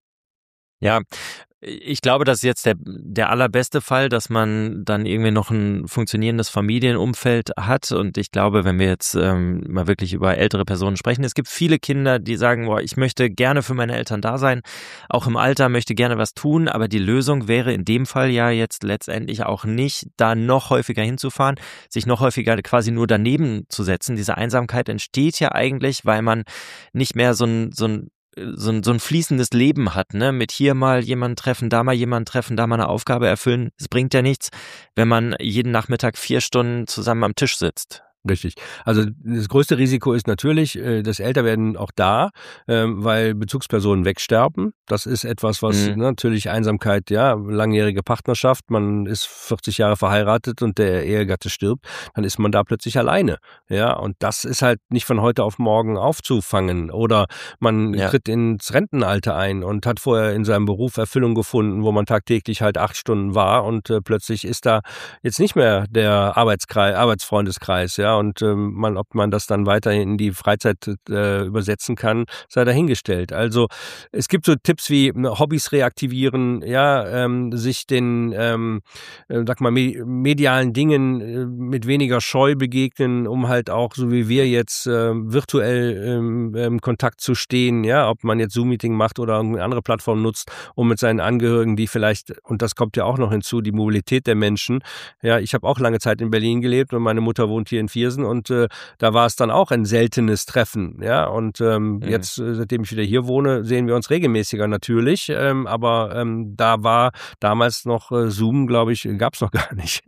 Ja, ich glaube, das ist jetzt der, der allerbeste Fall, dass man dann irgendwie noch ein funktionierendes Familienumfeld hat. Und ich glaube, wenn wir jetzt ähm, mal wirklich über ältere Personen sprechen, es gibt viele Kinder, die sagen, boah, ich möchte gerne für meine Eltern da sein, auch im Alter möchte gerne was tun, aber die Lösung wäre in dem Fall ja jetzt letztendlich auch nicht, da noch häufiger hinzufahren, sich noch häufiger quasi nur daneben zu setzen. Diese Einsamkeit entsteht ja eigentlich, weil man nicht mehr so ein, so ein So ein, so ein fließendes Leben hat, ne? Mit hier mal jemanden treffen, da mal jemanden treffen, da mal eine Aufgabe erfüllen. Es bringt ja nichts, wenn man jeden Nachmittag vier Stunden zusammen am Tisch sitzt. Richtig. Also das größte Risiko ist natürlich das Älterwerden auch da, weil Bezugspersonen wegsterben. Das ist etwas, was mhm. natürlich Einsamkeit, ja, langjährige Partnerschaft, man ist vierzig Jahre verheiratet und der Ehegatte stirbt, dann ist man da plötzlich alleine. Ja, und das ist halt nicht von heute auf morgen aufzufangen. Oder man ja. tritt ins Rentenalter ein und hat vorher in seinem Beruf Erfüllung gefunden, wo man tagtäglich halt acht Stunden war und äh, plötzlich ist da jetzt nicht mehr der Arbeitskreis, Arbeitsfreundeskreis, ja. Und ähm, man, ob man das dann weiterhin in die Freizeit äh, übersetzen kann, sei dahingestellt. Also es gibt so Tipps wie Hobbys reaktivieren, ja, ähm, sich den, ähm, äh, sag mal, me- medialen Dingen äh, mit weniger Scheu begegnen, um halt auch, so wie wir jetzt, äh, virtuell ähm, im Kontakt zu stehen, ja, ob man jetzt Zoom-Meeting macht oder irgendeine andere Plattform nutzt, um mit seinen Angehörigen, die vielleicht, und das kommt ja auch noch hinzu, die Mobilität der Menschen. Ja, ich habe auch lange Zeit in Berlin gelebt und meine Mutter wohnt hier in Viersen und äh, da war es dann auch ein seltenes Treffen, ja, und ähm, mhm. jetzt, äh, seitdem ich wieder hier wohne, sehen wir uns regelmäßiger natürlich, ähm, aber ähm, da war damals noch äh, Zoom, glaube ich, gab es noch gar nicht.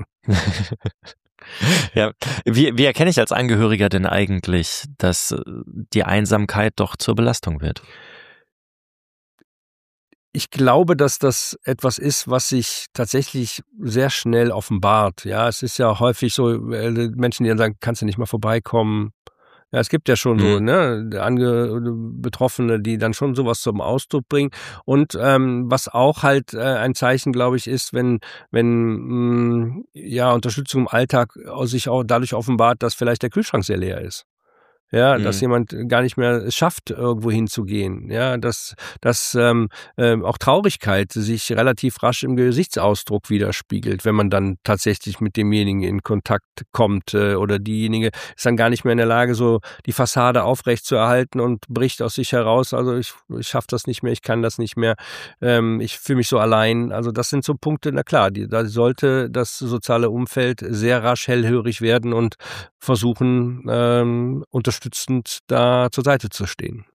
Ja, wie, wie erkenne ich als Angehöriger denn eigentlich, dass die Einsamkeit doch zur Belastung wird? Ich glaube, dass das etwas ist, was sich tatsächlich sehr schnell offenbart. Ja, es ist ja häufig so, äh, Menschen, die dann sagen, kannst du nicht mal vorbeikommen? Ja, es gibt ja schon so, Mhm. ne, Ange Betroffene, die dann schon sowas zum Ausdruck bringen. Und ähm, was auch halt äh, ein Zeichen, glaube ich, ist, wenn, wenn mh, ja Unterstützung im Alltag sich auch dadurch offenbart, dass vielleicht der Kühlschrank sehr leer ist. Ja, dass Mhm. jemand gar nicht mehr es schafft, irgendwo hinzugehen. Ja, dass, dass ähm, ähm, auch Traurigkeit sich relativ rasch im Gesichtsausdruck widerspiegelt, wenn man dann tatsächlich mit demjenigen in Kontakt kommt äh, oder diejenige ist dann gar nicht mehr in der Lage, so die Fassade aufrecht zu erhalten und bricht aus sich heraus. Also ich, ich schaffe das nicht mehr, ich kann das nicht mehr, ähm, ich fühle mich so allein. Also das sind so Punkte, na klar, die, da sollte das soziale Umfeld sehr rasch hellhörig werden und versuchen, ähm, unterstützend da zur Seite zu stehen.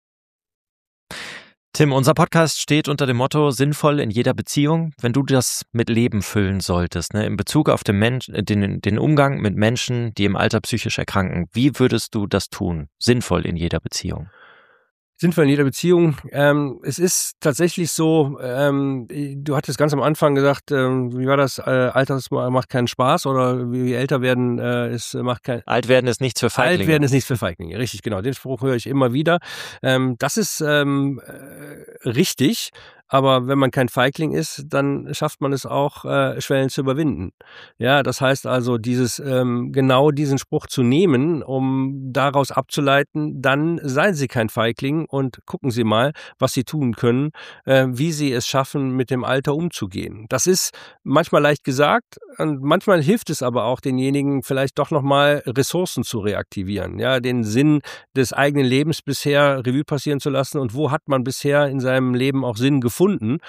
Tim, unser Podcast steht unter dem Motto sinnvoll in jeder Beziehung. Wenn du das mit Leben füllen solltest, ne, in Bezug auf den, Mensch, den, den Umgang mit Menschen, die im Alter psychisch erkranken, wie würdest du das tun? Sinnvoll in jeder Beziehung. Sinnvoll in jeder Beziehung. Ähm, es ist tatsächlich so, ähm, du hattest ganz am Anfang gesagt, ähm, wie war das, äh, Alter macht keinen Spaß oder wie, wie älter werden, äh, es macht kein... Alt werden ist nichts für Feiglinge. Alt werden ist nichts für Feiglinge, richtig, genau. Den Spruch höre ich immer wieder. Ähm, das ist ähm, äh, richtig. Aber wenn man kein Feigling ist, dann schafft man es auch, äh, Schwellen zu überwinden. Ja, das heißt also, dieses ähm, genau diesen Spruch zu nehmen, um daraus abzuleiten, dann seien Sie kein Feigling und gucken Sie mal, was Sie tun können, äh, wie Sie es schaffen, mit dem Alter umzugehen. Das ist manchmal leicht gesagt und manchmal hilft es aber auch denjenigen, vielleicht doch nochmal Ressourcen zu reaktivieren, ja, den Sinn des eigenen Lebens bisher Revue passieren zu lassen und wo hat man bisher in seinem Leben auch Sinn gefunden.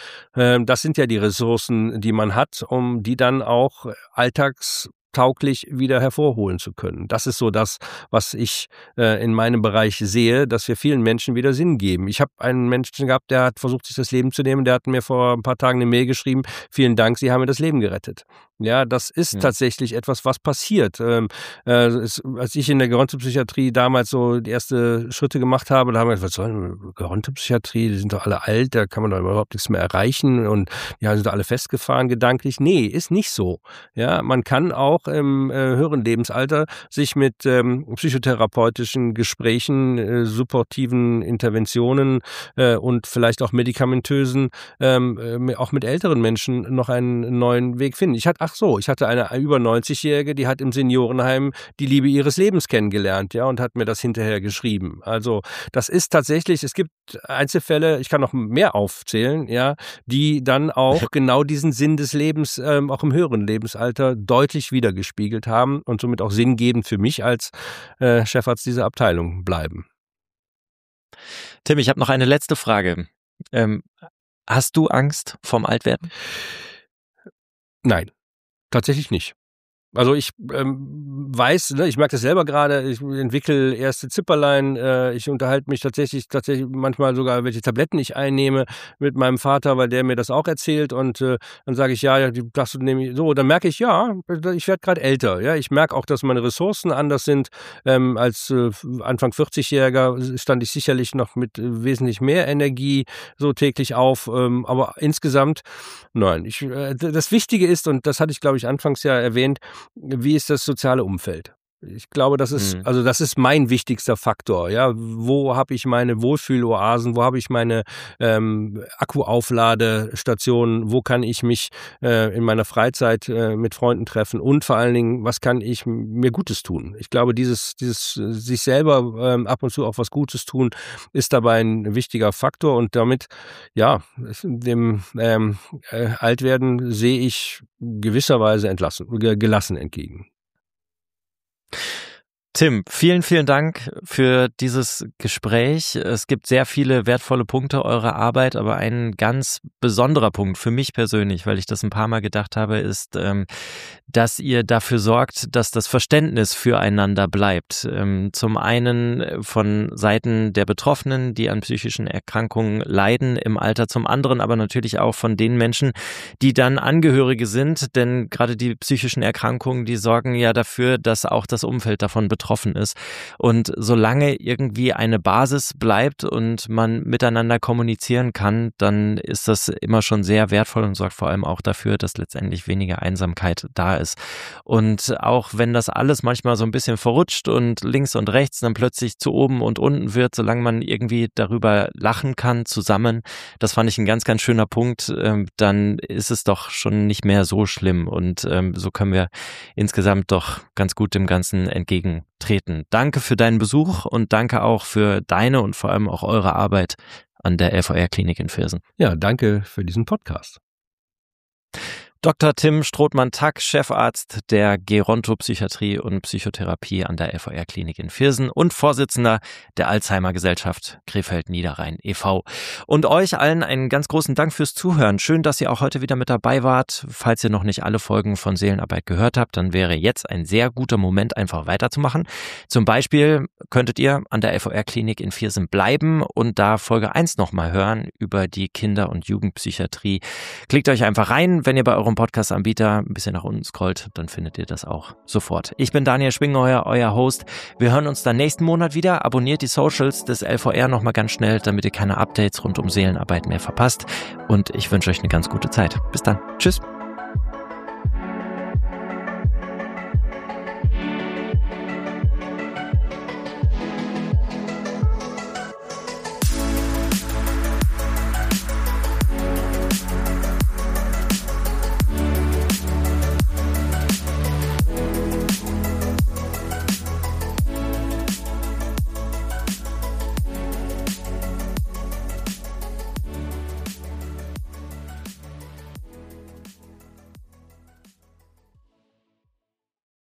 Das sind ja die Ressourcen, die man hat, um die dann auch alltagstauglich wieder hervorholen zu können. Das ist so das, was ich äh, in meinem Bereich sehe, dass wir vielen Menschen wieder Sinn geben. Ich habe einen Menschen gehabt, der hat versucht, sich das Leben zu nehmen, der hat mir vor ein paar Tagen eine Mail geschrieben, vielen Dank, Sie haben mir das Leben gerettet. Ja, das ist ja. tatsächlich etwas, was passiert. Ähm, äh, es, als ich in der Gerontopsychiatrie damals so die ersten Schritte gemacht habe, da haben wir gesagt, was soll denn Gerontopsychiatrie, die sind doch alle alt, da kann man doch überhaupt nichts mehr erreichen und ja, sind doch alle festgefahren gedanklich. Nee, ist nicht so. Ja, man kann auch im äh, höheren Lebensalter sich mit ähm, psychotherapeutischen Gesprächen, äh, supportiven Interventionen äh, und vielleicht auch medikamentösen, ähm, äh, auch mit älteren Menschen noch einen neuen Weg finden. Ich hatte, ach so, ich hatte eine über neunzigjährige, die hat im Seniorenheim die Liebe ihres Lebens kennengelernt, ja, und hat mir das hinterher geschrieben. Also das ist tatsächlich, es gibt Einzelfälle, ich kann noch mehr aufzählen, ja, die dann auch genau diesen Sinn des Lebens ähm, auch im höheren Lebensalter deutlich wiedergespiegelt haben und somit auch sinngebend für mich als äh, Chefarzt dieser Abteilung bleiben. Tim, ich habe noch eine letzte Frage. Ähm, hast du Angst vorm Altwerden? Nein, tatsächlich nicht. Also ich ähm, weiß, ne, ich merke das selber gerade, ich entwickle erste Zipperlein, äh, ich unterhalte mich tatsächlich tatsächlich manchmal sogar, welche Tabletten ich einnehme mit meinem Vater, weil der mir das auch erzählt und äh, dann sage ich, ja, ja, die darfst du nämlich so, dann merke ich, ja, ich werde gerade älter, ja, ich merke auch, dass meine Ressourcen anders sind, ähm, als äh, Anfang vierzigjähriger stand ich sicherlich noch mit äh, wesentlich mehr Energie so täglich auf, ähm, aber insgesamt, nein, ich, äh, das Wichtige ist, und das hatte ich, glaube ich, anfangs ja erwähnt, wie ist das soziale Umfeld? Ich glaube, das ist, mhm. also das ist mein wichtigster Faktor. Ja, wo habe ich meine Wohlfühloasen? Wo habe ich meine ähm, Akkuaufladestationen? Wo kann ich mich äh, in meiner Freizeit äh, mit Freunden treffen? Und vor allen Dingen, was kann ich mir Gutes tun? Ich glaube, dieses, dieses sich selber ähm, ab und zu auch was Gutes tun, ist dabei ein wichtiger Faktor. Und damit, ja, dem ähm, äh, Altwerden sehe ich gewisserweise entlassen, gelassen entgegen. Tim, vielen, vielen Dank für dieses Gespräch. Es gibt sehr viele wertvolle Punkte eurer Arbeit, aber ein ganz besonderer Punkt für mich persönlich, weil ich das ein paar Mal gedacht habe, ist, dass ihr dafür sorgt, dass das Verständnis füreinander bleibt. Zum einen von Seiten der Betroffenen, die an psychischen Erkrankungen leiden im Alter, zum anderen aber natürlich auch von den Menschen, die dann Angehörige sind, denn gerade die psychischen Erkrankungen, die sorgen ja dafür, dass auch das Umfeld davon betroffen betroffen ist. Und solange irgendwie eine Basis bleibt und man miteinander kommunizieren kann, dann ist das immer schon sehr wertvoll und sorgt vor allem auch dafür, dass letztendlich weniger Einsamkeit da ist. Und auch wenn das alles manchmal so ein bisschen verrutscht und links und rechts dann plötzlich zu oben und unten wird, solange man irgendwie darüber lachen kann zusammen, das fand ich ein ganz, ganz schöner Punkt, ähm, dann ist es doch schon nicht mehr so schlimm und ähm, so können wir insgesamt doch ganz gut dem Ganzen entgegentreten. Danke für deinen Besuch und danke auch für deine und vor allem auch eure Arbeit an der L V R-Klinik in Viersen. Ja, danke für diesen Podcast. Doktor Tim Strothmann-Tack, Chefarzt der Gerontopsychiatrie und Psychotherapie an der L V R-Klinik in Viersen und Vorsitzender der Alzheimer-Gesellschaft Krefeld-Niederrhein e V Und euch allen einen ganz großen Dank fürs Zuhören. Schön, dass ihr auch heute wieder mit dabei wart. Falls ihr noch nicht alle Folgen von Seelenarbeit gehört habt, dann wäre jetzt ein sehr guter Moment, einfach weiterzumachen. Zum Beispiel könntet ihr an der L V R-Klinik in Viersen bleiben und da Folge eins nochmal hören über die Kinder- und Jugendpsychiatrie. Klickt euch einfach rein, wenn ihr bei eurem Podcast-Anbieter ein bisschen nach unten scrollt, dann findet ihr das auch sofort. Ich bin Daniel Schwingeuer, euer Host. Wir hören uns dann nächsten Monat wieder. Abonniert die Socials des L V R nochmal ganz schnell, damit ihr keine Updates rund um Seelenarbeit mehr verpasst. Und ich wünsche euch eine ganz gute Zeit. Bis dann. Tschüss.